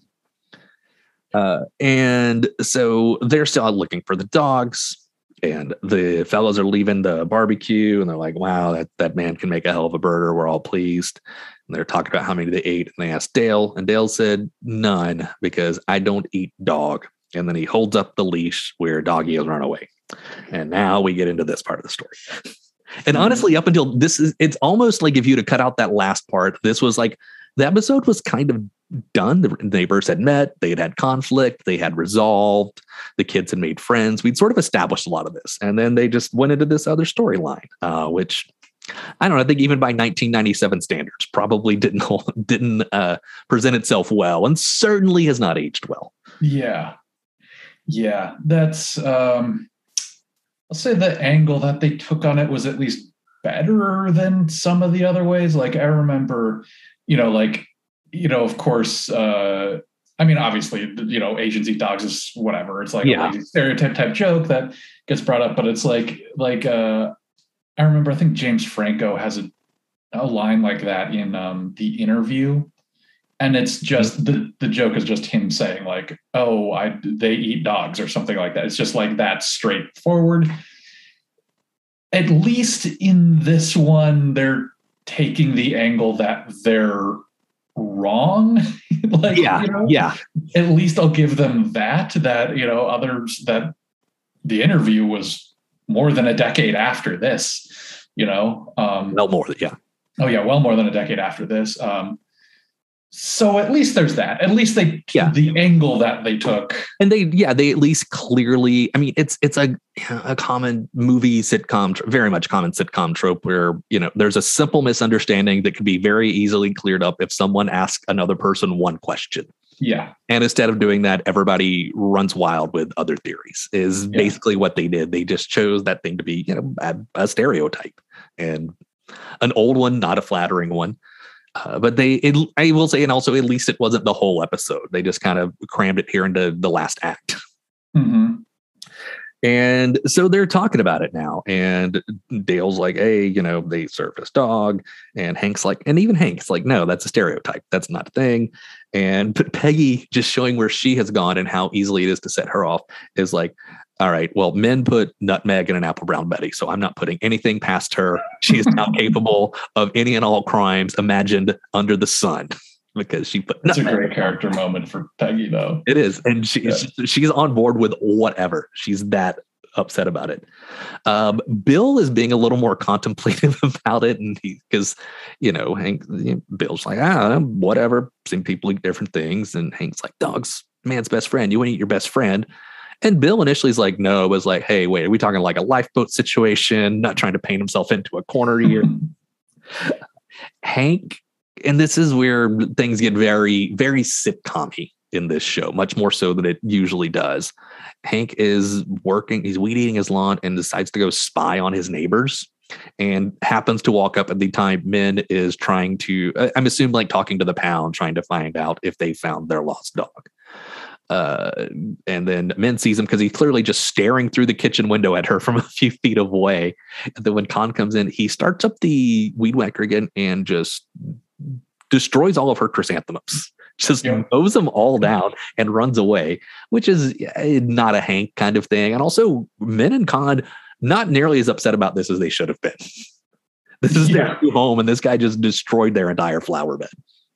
Uh, and so they're still out looking for the dogs, and the fellows are leaving the barbecue, and they're like, wow, that, that man can make a hell of a burger. We're all pleased. And they're talking about how many they ate. And they asked Dale, and Dale said, none, because I don't eat dog. And then he holds up the leash where Doggy has run away. And now we get into this part of the story. And honestly, up until this is, it's almost like if you'd have cut out that last part, this was like, the episode was kind of done. The neighbors had met, they had had conflict, they had resolved, the kids had made friends. We'd sort of established a lot of this. And then they just went into this other storyline, uh, which I don't know, I think even by nineteen ninety-seven standards probably didn't, didn't uh, present itself well, and certainly has not aged well. Yeah. Yeah. That's, um, I'll say the angle that they took on it was at least better than some of the other ways. Like, I remember, you know, like, you know, of course, uh, I mean, obviously, you know, Asians eat dogs is whatever. It's like yeah. a lazy stereotype type joke that gets brought up, but it's like, like, uh, I remember, I think James Franco has a, a line like that in um, The Interview. And it's just, the, the joke is just him saying like, oh, I, they eat dogs or something like that. It's just like that straightforward. At least in this one, they're taking the angle that they're wrong. like, yeah, you know, yeah. At least I'll give them that, that, you know, others, that The Interview was more than a decade after this, you know. Um, well, more, yeah. Oh, yeah, well more than a decade after this. Um, so at least there's that. At least they, yeah. the angle that they took. And they, yeah, they at least clearly, I mean, it's it's a a common movie sitcom, very much common sitcom trope where, you know, there's a simple misunderstanding that can be very easily cleared up if someone asks another person one question. Yeah. And instead of doing that, everybody runs wild with other theories is yeah. basically what they did. They just chose that thing to be, you know, a, a stereotype, and an old one, not a flattering one. Uh, but they, it, I will say, and also at least it wasn't the whole episode. They just kind of crammed it here into the last act. Mm-hmm. And so they're talking about it now. And Dale's like, hey, you know, they surface dog. And Hank's like, and even Hank's like, no, that's a stereotype. That's not a thing. And but Peggy, just showing where she has gone and how easily it is to set her off, is like, all right, well, men put nutmeg in an apple brown Betty, so I'm not putting anything past her. She is now capable of any and all crimes imagined under the sun, because she put That's nutmeg. A great character moment for Peggy, though. It is. And she's, yeah. she's on board with whatever. She's that upset about it. Um, Bill is being a little more contemplative about it. And he, because, you know, Hank, you know, Bill's like, ah, whatever. Some people eat different things. And Hank's like, dog's man's best friend. You want to eat your best friend. And Bill initially is like, no, it was like, hey, wait, are we talking like a lifeboat situation? Not trying to paint himself into a corner here. Hank, and this is where things get very, very sitcom-y. in this show, much more so than it usually does. Hank is working, he's weed eating his lawn and decides to go spy on his neighbors, and happens to walk up at the time Min is trying to, I'm assuming like talking to the pound, trying to find out if they found their lost dog. Uh, and then Min sees him because he's clearly just staring through the kitchen window at her from a few feet away. And then when Khan comes in, he starts up the weed whacker again and just destroys all of her chrysanthemums. Just yeah. mows them all down and runs away, which is not a Hank kind of thing. And also, Min and Khan not nearly as upset about this as they should have been. This is yeah. their new home, and this guy just destroyed their entire flower bed.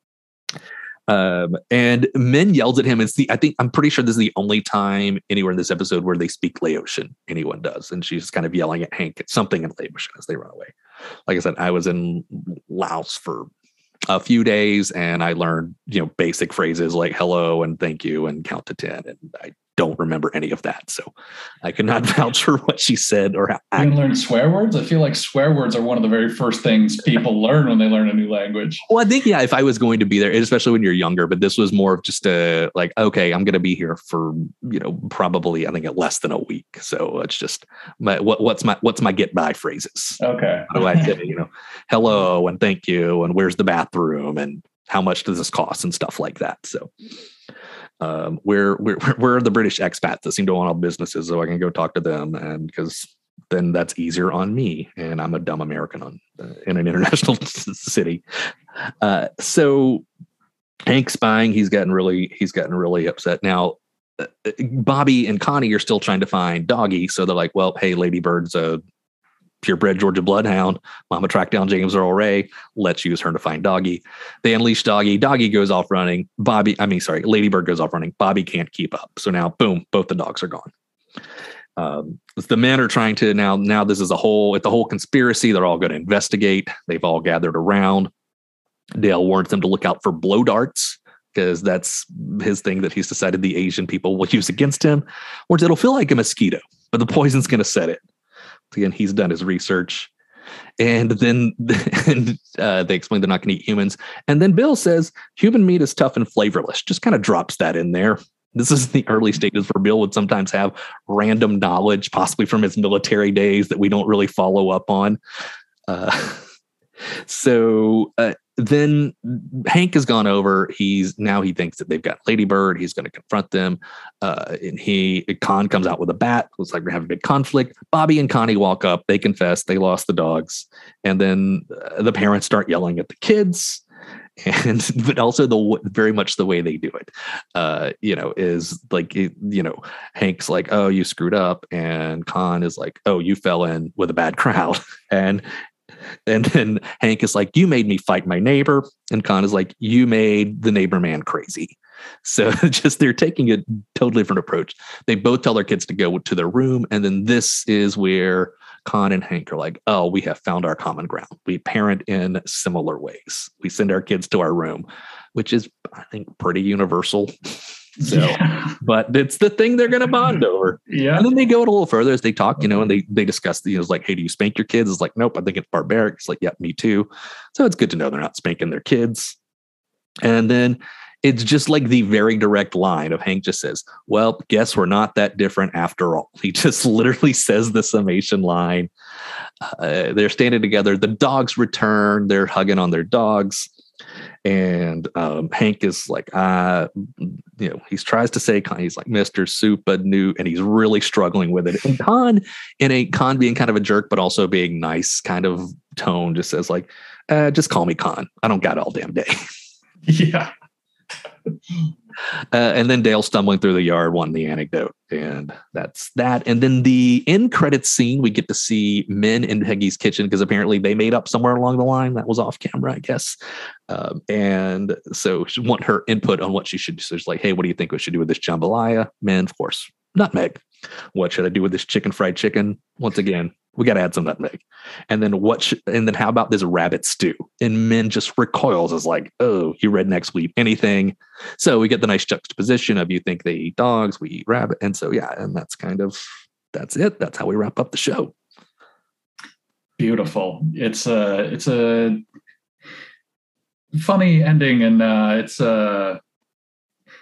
Um, and Min yells at him. It's the I think I'm pretty sure this is the only time anywhere in this episode where they speak Laotian. Anyone does, and she's kind of yelling at Hank at something in Laotian as they run away. Like I said, I was in Laos for a few days, and I learned, you know, basic phrases like hello and thank you and count to ten, and I don't remember any of that, so I could not vouch for what she said or how. You didn't learn swear words? I feel like swear words are one of the very first things people learn when they learn a new language. Well, I think, yeah, if I was going to be there, especially when you're younger, but this was more of just a like, okay, I'm going to be here for, you know, probably, I think at less than a week. So it's just my, what, what's my, what's my get by phrases? Okay. How do I say, you know, hello and thank you and where's the bathroom and how much does this cost and stuff like that. So um, we're, we're, we're the British expats that seem to own all businesses, so I can go talk to them, and because then that's easier on me, and I'm a dumb American on uh, in an international city. Uh, so Hank spying, he's gotten really, he's gotten really upset. Now, uh, Bobby and Connie are still trying to find Doggy. So they're like, well, hey, Lady Bird's a purebred Georgia bloodhound. Mama tracked down James Earl Ray. Let's use her to find Doggy. They unleash Doggy. Doggy goes off running. Bobby, I mean, sorry, Lady Bird goes off running. Bobby can't keep up. So now, boom, both the dogs are gone. Um, the men are trying to now, now this is a whole, it's a whole conspiracy. They're all going to investigate. They've all gathered around. Dale warns them to look out for blow darts, because that's his thing that he's decided the Asian people will use against him. Or it'll feel like a mosquito, but the poison's going to set it. Again, he's done his research. And then and, uh, they explain they're not going to eat humans. And then Bill says human meat is tough and flavorless. Just kind of drops that in there. This is the early stages where Bill would sometimes have random knowledge, possibly from his military days, that we don't really follow up on. Uh, so uh, then Hank has gone over. He's now he thinks that they've got Lady Bird. He's going to confront them. Uh, and he Khan comes out with a bat. Looks like we're having a big conflict. Bobby and Connie walk up. They confess they lost the dogs. And then uh, the parents start yelling at the kids. And but also the very much the way they do it, uh, you know, is like, you know, Hank's like, oh, you screwed up. And Khan is like, oh, you fell in with a bad crowd. And And then Hank is like, you made me fight my neighbor. And Khan is like, you made the neighbor man crazy. So just they're taking a totally different approach. They both tell their kids to go to their room. And then this is where Khan and Hank are like, oh, we have found our common ground. We parent in similar ways. We send our kids to our room, which is, I think, pretty universal. So, yeah. But it's the thing they're going to bond over. Yeah. And then they go a little further as they talk, you know, and they, they discuss, the, you know, it's like, hey, do you spank your kids? It's like, nope, I think it's barbaric. It's like, yeah, me too. So it's good to know they're not spanking their kids. And then it's just like the very direct line of Hank just says, well, guess we're not that different after all. He just literally says the summation line. Uh, they're standing together. The dogs return. They're hugging on their dogs. And um, Hank is like, uh, you know, he tries to say, he's like, Mister Super New, and he's really struggling with it. And Khan, in a Khan being kind of a jerk, but also being nice kind of tone, just says like, uh, just call me Khan. I don't got all damn day. Yeah. Uh, and then Dale stumbling through the yard wanting the anecdote, and that's that. And then the end credits scene, we get to see Min in Peggy's kitchen, because apparently they made up somewhere along the line that was off camera, I guess. Um, and so she want her input on what she should do. So she's like, hey, what do you think we should do with this jambalaya? Min, of course, nutmeg. What should I do with this chicken fried chicken? Once again, we got to add some nutmeg. And then what? Sh- and then how about this rabbit stew? And Min just recoils as like, oh, you rednecks, we eat anything. So we get the nice juxtaposition of you think they eat dogs, we eat rabbit. And so, yeah, and that's kind of, that's it. That's how we wrap up the show. Beautiful. It's a, it's a funny ending. And uh, it's a,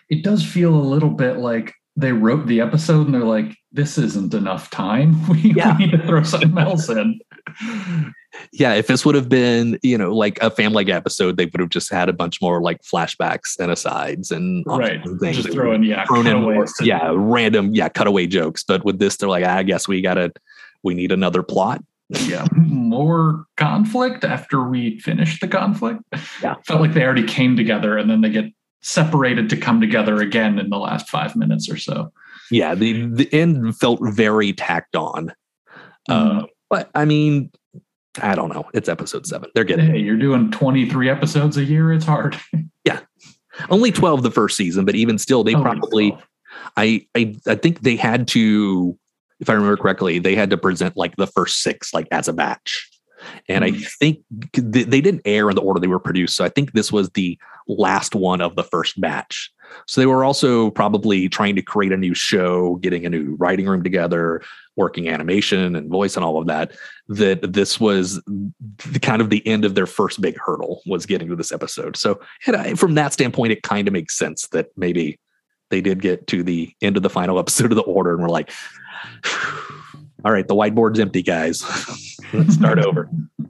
it does feel a little bit like they wrote the episode and they're like, this isn't enough time. We, Yeah. we need to throw something else in. Yeah, if this would have been, you know, like a Family Guy episode, they would have just had a bunch more like flashbacks and asides and Right. things. Just throw in, yeah, thrown in more, cutaways to- yeah, random, yeah, cutaway jokes. But with this, they're like, I guess we gotta, we need another plot. Yeah, more conflict after we finished the conflict. Yeah. Felt like they already came together and then they get separated to come together again in the last five minutes or so. Yeah, the the end felt very tacked on. Mm. Uh, but I mean, I don't know. It's episode seven. They're getting Hey, you're doing twenty-three episodes a year. It's hard. only twelve the first season, but even still, they Oh, probably, twelve. I, I, I think they had to, if I remember correctly, they had to present like the first six like as a batch. And Mm. I think th- they didn't air in the order they were produced. So I think this was the last one of the first batch. So they were also probably trying to create a new show, getting a new writing room together, working animation and voice and all of that, that this was the kind of the end of their first big hurdle was getting to this episode. So and I, from that standpoint, it kind of makes sense that maybe they did get to the end of the final episode of the order and we're like, all right, the whiteboard's empty, guys. Let's start over.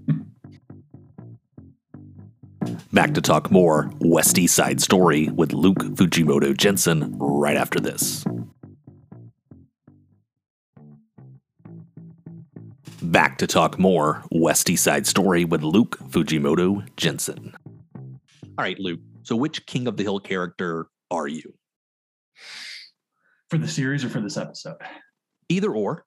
Back to talk more West East Side Story with Luke Fujimoto Jensen right after this. Back to talk more West East Side Story with Luke Fujimoto Jensen. All right, Luke. So which King of the Hill character are you? For the series or for this episode? Either or.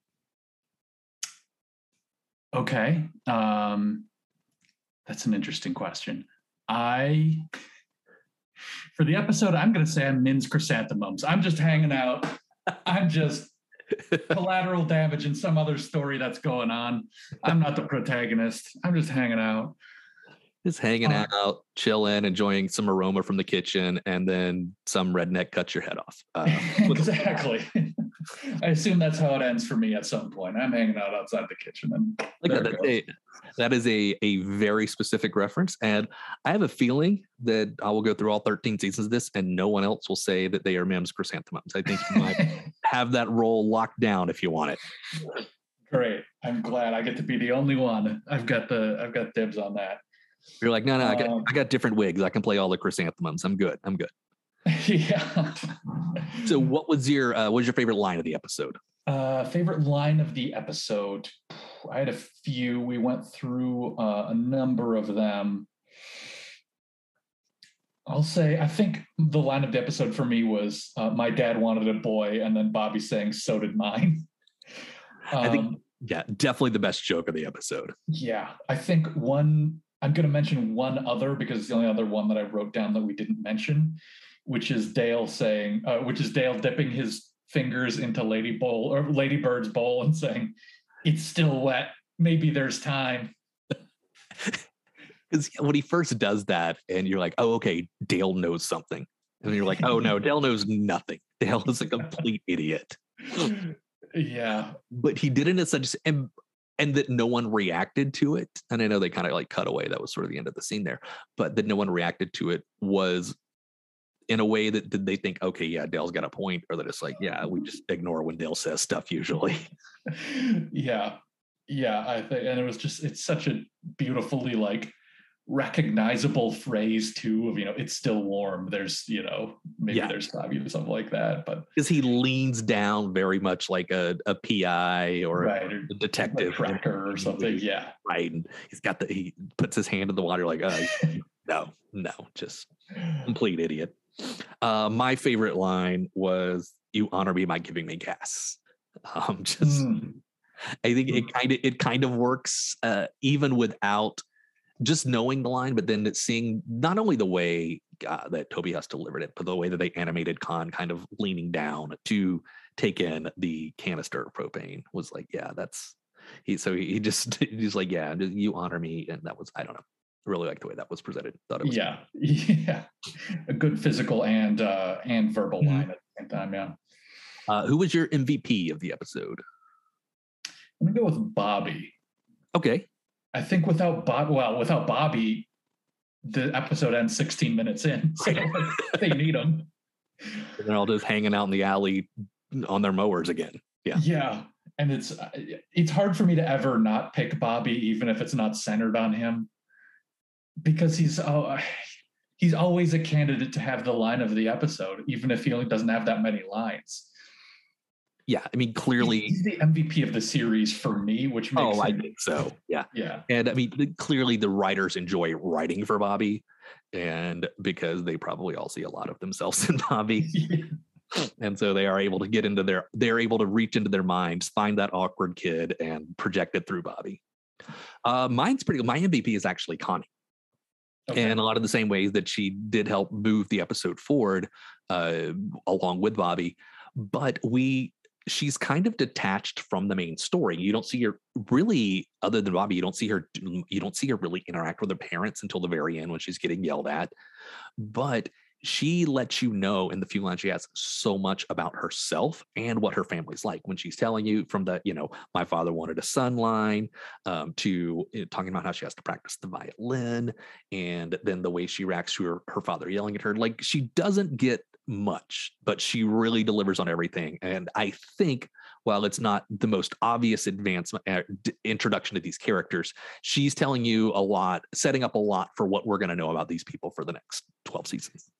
Okay. Um, that's an interesting question. I, for the episode, I'm going to say I'm Min's Chrysanthemums. I'm just hanging out. I'm just collateral damage in some other story that's going on. I'm not the protagonist. I'm just hanging out. Just hanging Uh, out, chilling, enjoying some aroma from the kitchen, and then some redneck cuts your head off. Uh, with a- Exactly. I assume that's how it ends for me at some point. I'm hanging out outside the kitchen. And like there that, it that's a, that is a, a very specific reference. And I have a feeling that I will go through all thirteen seasons of this and no one else will say that they are Mim's Chrysanthemums. I think you might have that role locked down if you want it. Great. I'm glad I get to be the only one. I've got the I've got dibs on that. You're like, no, no, I got, Um, I got different wigs. I can play all the chrysanthemums. I'm good. I'm good. Yeah. So what was your, uh, what was your favorite line of the episode? Uh, favorite line of the episode. I had a few. We went through uh, a number of them. I'll say, I think the line of the episode for me was uh, my dad wanted a boy, and then Bobby saying, so did mine. Um, I think, yeah, definitely the best joke of the episode. Yeah, I think one, I'm going to mention one other because it's the only other one that I wrote down that we didn't mention, which is Dale saying, uh, which is Dale dipping his fingers into Lady Bowl or Lady Bird's bowl and saying, it's still wet. Maybe there's time. Because when he first does that, and you're like, oh, okay, Dale knows something. And you're like, oh, no, Dale knows nothing. Dale is a complete idiot. Yeah. But he did it in such, and, and that no one reacted to it. And I know they kind of like cut away. That was sort of the end of the scene there. But that no one reacted to it was in a way that did they think, okay, yeah, Dale's got a point, or that it's like, yeah, we just ignore when Dale says stuff usually. Yeah. Yeah. I think, and it was just, it's such a beautifully like recognizable phrase too of, you know, it's still warm. There's, you know, maybe Yeah. there's time, you know, something like that. But Because he leans down very much like a, a P I or right. a Or detective. a tracker or something. Yeah. Right. And he's got the, he puts his hand in the water like, oh, no, no, just complete idiot. Uh, my favorite line was, you honor me by giving me gas. Um, just, Mm. I think it kind of, it kind of works uh, even without just knowing the line, but then it's seeing not only the way uh, that Toby has delivered it, but the way that they animated Khan kind of leaning down to take in the canister of propane was like, yeah, that's he. So he, he just he's like, yeah, you honor me, and that was, I don't know, I really like the way that was presented. Thought it was Yeah. Yeah. A good physical and uh and verbal Mhm. line at the same time. Yeah. Uh, who was your M V P of the episode? I'm gonna go with Bobby. Okay. I think without Bob, well, without Bobby, the episode ends sixteen minutes in. So like, they need him. And they're all just hanging out in the alley on their mowers again. Yeah. Yeah. And it's it's hard for me to ever not pick Bobby, even if it's not centered on him, because he's uh, he's always a candidate to have the line of the episode, even if he only doesn't have that many lines. Yeah, I mean, clearly he's the M V P of the series for me, which makes oh, him, I think so. Yeah, yeah, and I mean, clearly the writers enjoy writing for Bobby, and because they probably all see a lot of themselves in Bobby, yeah. And so they are able to get into their, they're able to reach into their minds, find that awkward kid, and project it through Bobby. Uh, mine's pretty. My M V P is actually Connie. Okay. And a lot of the same ways that she did help move the episode forward, uh, along with Bobby, but we. She's kind of detached from the main story. You don't see her really, other than Bobby, you don't see her, you don't see her really interact with her parents until the very end when she's getting yelled at. But she lets you know in the few lines she has so much about herself and what her family's like when she's telling you from the, you know, my father wanted a son line, um, to you know, talking about how she has to practice the violin, and then the way she reacts to her, her father yelling at her. Like, she doesn't get much, but she really delivers on everything. And I think while it's not the most obvious advancement uh, d- introduction to these characters, she's telling you a lot, setting up a lot for what we're going to know about these people for the next twelve seasons.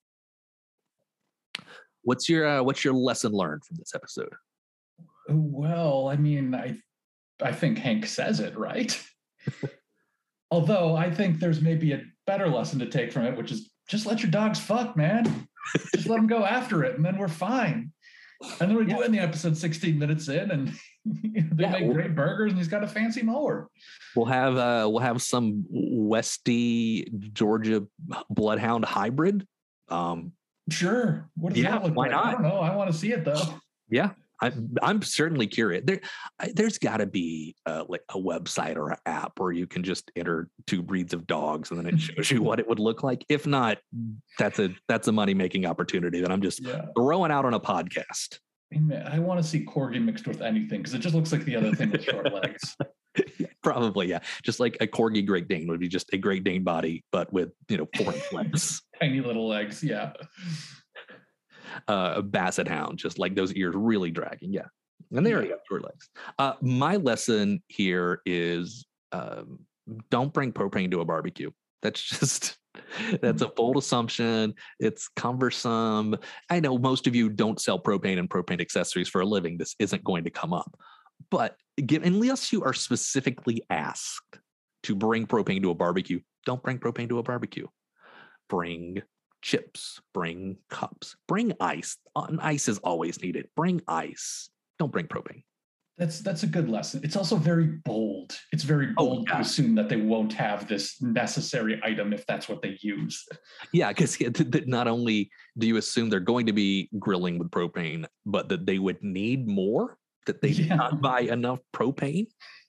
What's your uh, what's your lesson learned from this episode? Well, I mean, I I think Hank says it right. Although I think there's maybe a better lesson to take from it, which is just let your dogs fuck, man. Just let them go after it, and then we're fine. And then we yeah. do it in the episode sixteen minutes in, and they yeah, make we'll, great burgers, and he's got a fancy mower. We'll have uh, we'll have some Westy Georgia Bloodhound hybrid. Um, sure. What does yeah, that look why like? not? I don't know. I want to see it though. Yeah. I, I'm certainly curious. There, I, there's got to be uh, like a website or an app where you can just enter two breeds of dogs and then it shows you what it would look like. If not, that's a that's a money making opportunity that I'm just yeah. throwing out on a podcast. I, mean, I want to see corgi mixed with anything because it just looks like the other thing with short legs. Yeah, probably, yeah. Just like a corgi Great Dane would be just a Great Dane body, but with you know four inch legs, tiny little legs. Yeah. Uh, a basset hound, just like those ears really dragging. Yeah. And there you go, short legs. Uh, my lesson here is um, don't bring propane to a barbecue. That's just, that's a bold assumption. It's cumbersome. I know most of you don't sell propane and propane accessories for a living. This isn't going to come up. But give, unless you are specifically asked to bring propane to a barbecue, don't bring propane to a barbecue. Bring chips, bring cups, bring ice. Uh, ice is always needed. Bring ice. Don't bring propane. That's that's a good lesson. It's also very bold. It's very bold oh, yeah. to assume that they won't have this necessary item if that's what they use. Yeah, because not only do you assume they're going to be grilling with propane, but that they would need more, that they yeah. not buy enough propane.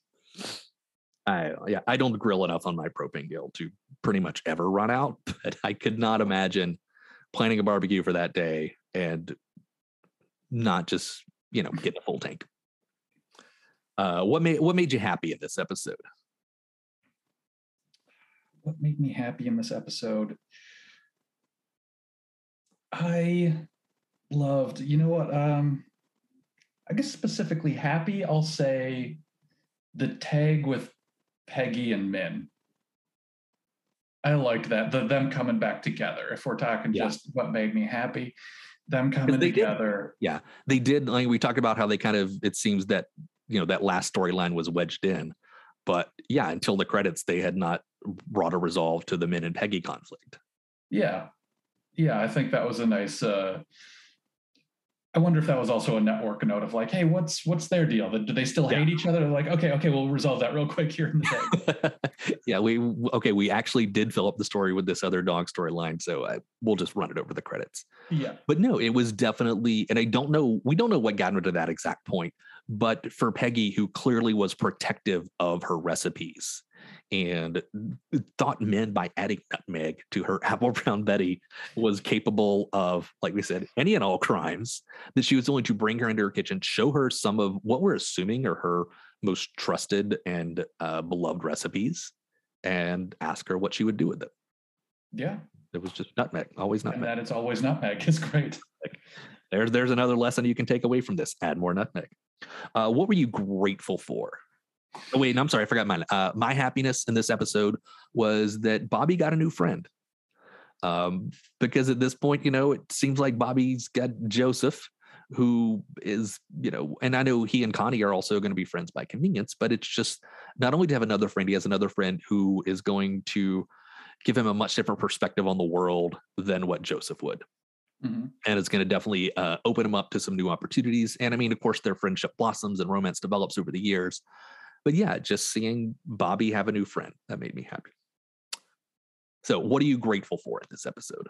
I, yeah, I don't grill enough on my propane grill to pretty much ever run out, but I could not imagine planning a barbecue for that day and not just, you know, get a full tank. Uh, what made what made you happy in this episode? What made me happy in this episode? I loved, you know what? Um, I guess specifically happy, I'll say the tag with Peggy and Min. I liked that. The them coming back together. If we're talking yeah. just what made me happy, them coming together. Did, yeah, they did. Like we talked about how they kind of, it seems that, you know, that last storyline was wedged in, but yeah, until the credits, they had not brought a resolve to the Min and Peggy conflict. Yeah. Yeah. I think that was a nice, uh, I wonder if that was also a network note of like, hey, what's what's their deal? Do they still hate yeah. each other? Like, okay, okay, we'll resolve that real quick here in the day. yeah, we okay. We actually did fill up the story with this other dog storyline, so I, we'll just run it over the credits. Yeah, but no, it was definitely, and I don't know, we don't know what got into that exact point, but for Peggy, who clearly was protective of her recipes and thought Min by adding nutmeg to her apple brown Betty was capable of, like we said, any and all crimes, that she was willing to bring her into her kitchen, show her some of what we're assuming are her most trusted and uh, beloved recipes, and ask her what she would do with them. Yeah. It was just nutmeg, always nutmeg. And that it's always nutmeg. It's great. Like, there's there's another lesson you can take away from this. Add more nutmeg. Uh, what were you grateful for? Oh, wait, no, I'm sorry, I forgot mine. Uh, my happiness in this episode was that Bobby got a new friend. Um, because at this point, you know, it seems like Bobby's got Joseph, who is, you know, and I know he and Connie are also going to be friends by convenience, but it's just not only to have another friend, he has another friend who is going to give him a much different perspective on the world than what Joseph would. Mm-hmm. And it's going to definitely uh, open him up to some new opportunities. And I mean, of course, their friendship blossoms and romance develops over the years. But yeah, just seeing Bobby have a new friend, that made me happy. So what are you grateful for in this episode?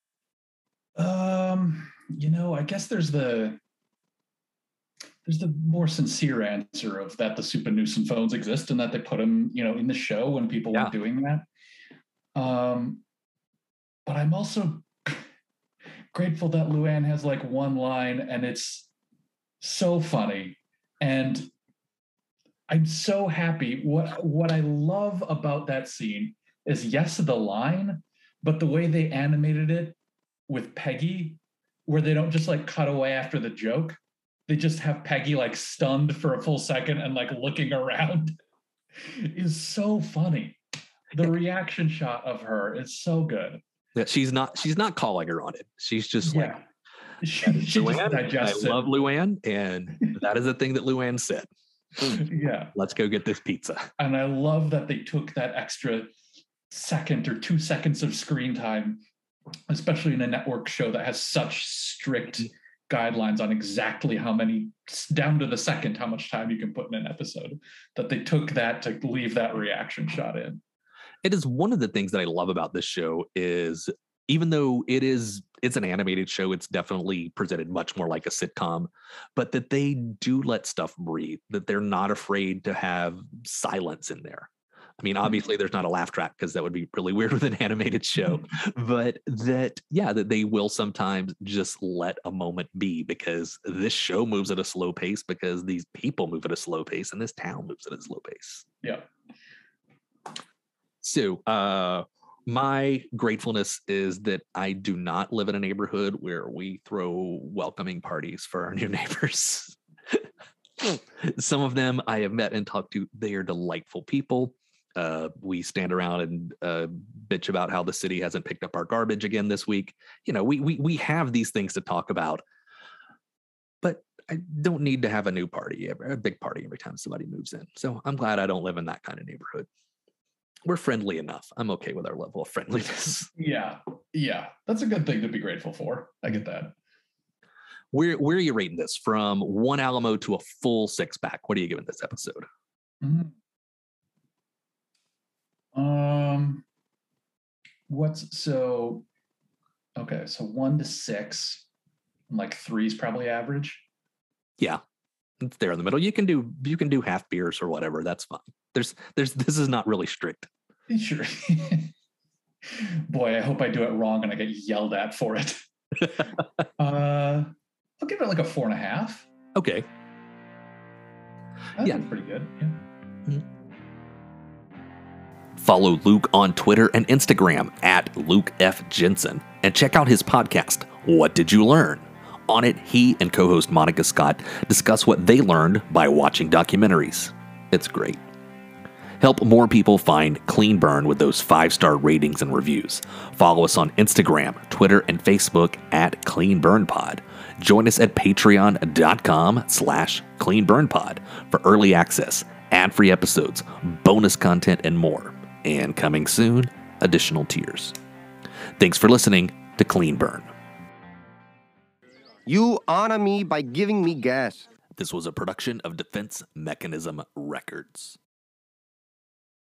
Um, you know, I guess there's the there's the more sincere answer of that the Super Newsom phones exist and that they put them, you know, in the show when people yeah. were doing that. Um, but I'm also grateful that Luann has like one line and it's so funny. And I'm so happy. What what I love about that scene is, yes, the line, but the way they animated it with Peggy, where they don't just like cut away after the joke. They just have Peggy like stunned for a full second and like looking around is so funny. The reaction shot of her is so good. Yeah, she's not she's not calling her on it. She's just yeah. like, she, she just digests I it. love Luann, and that is the thing that Luann said. Yeah. Let's go get this pizza. And I love that they took that extra second or two seconds of screen time, especially in a network show that has such strict guidelines on exactly how many, down to the second, how much time you can put in an episode, that they took that to leave that reaction shot in. It is one of the things that I love about this show is, even though it is, it's an animated show, it's definitely presented much more like a sitcom, but that they do let stuff breathe, that they're not afraid to have silence in there. I mean, obviously there's not a laugh track because that would be really weird with an animated show, but that, yeah, that they will sometimes just let a moment be, because this show moves at a slow pace, because these people move at a slow pace, and this town moves at a slow pace. Yeah. So, uh, my gratefulness is that I do not live in a neighborhood where we throw welcoming parties for our new neighbors. Some of them I have met and talked to. They are delightful people. Uh, we stand around and uh, bitch about how the city hasn't picked up our garbage again this week. You know, we we we have these things to talk about, but I don't need to have a new party, a big party every time somebody moves in. So I'm glad I don't live in that kind of neighborhood. We're friendly enough. I'm okay with our level of friendliness. Yeah, yeah, that's a good thing to be grateful for. I get that. Where where are you rating this from one Alamo to a full six pack? What are you giving this episode? Mm-hmm. Um, what's so? Okay, so one to six, like three is probably average. Yeah, it's there in the middle. You can do you can do half beers or whatever. That's fine. There's there's this is not really strict. Sure. Boy, I hope I do it wrong and I get yelled at for it. uh, I'll give it like a four and a half. Okay. That's yeah, pretty good. Yeah. Mm-hmm. Follow Luke on Twitter and Instagram at Luke F. Jensen, and check out his podcast, What Did You Learn? On it, he and co-host Monica Scott discuss what they learned by watching documentaries. It's great. Help more people find Clean Burn with those five-star ratings and reviews. Follow us on Instagram, Twitter, and Facebook at Clean Burn Pod. Join us at patreon.com slash Clean Burn Pod for early access, ad-free episodes, bonus content, and more. And coming soon, additional tiers. Thanks for listening to Clean Burn. You honor me by giving me gas. This was a production of Defense Mechanism Records.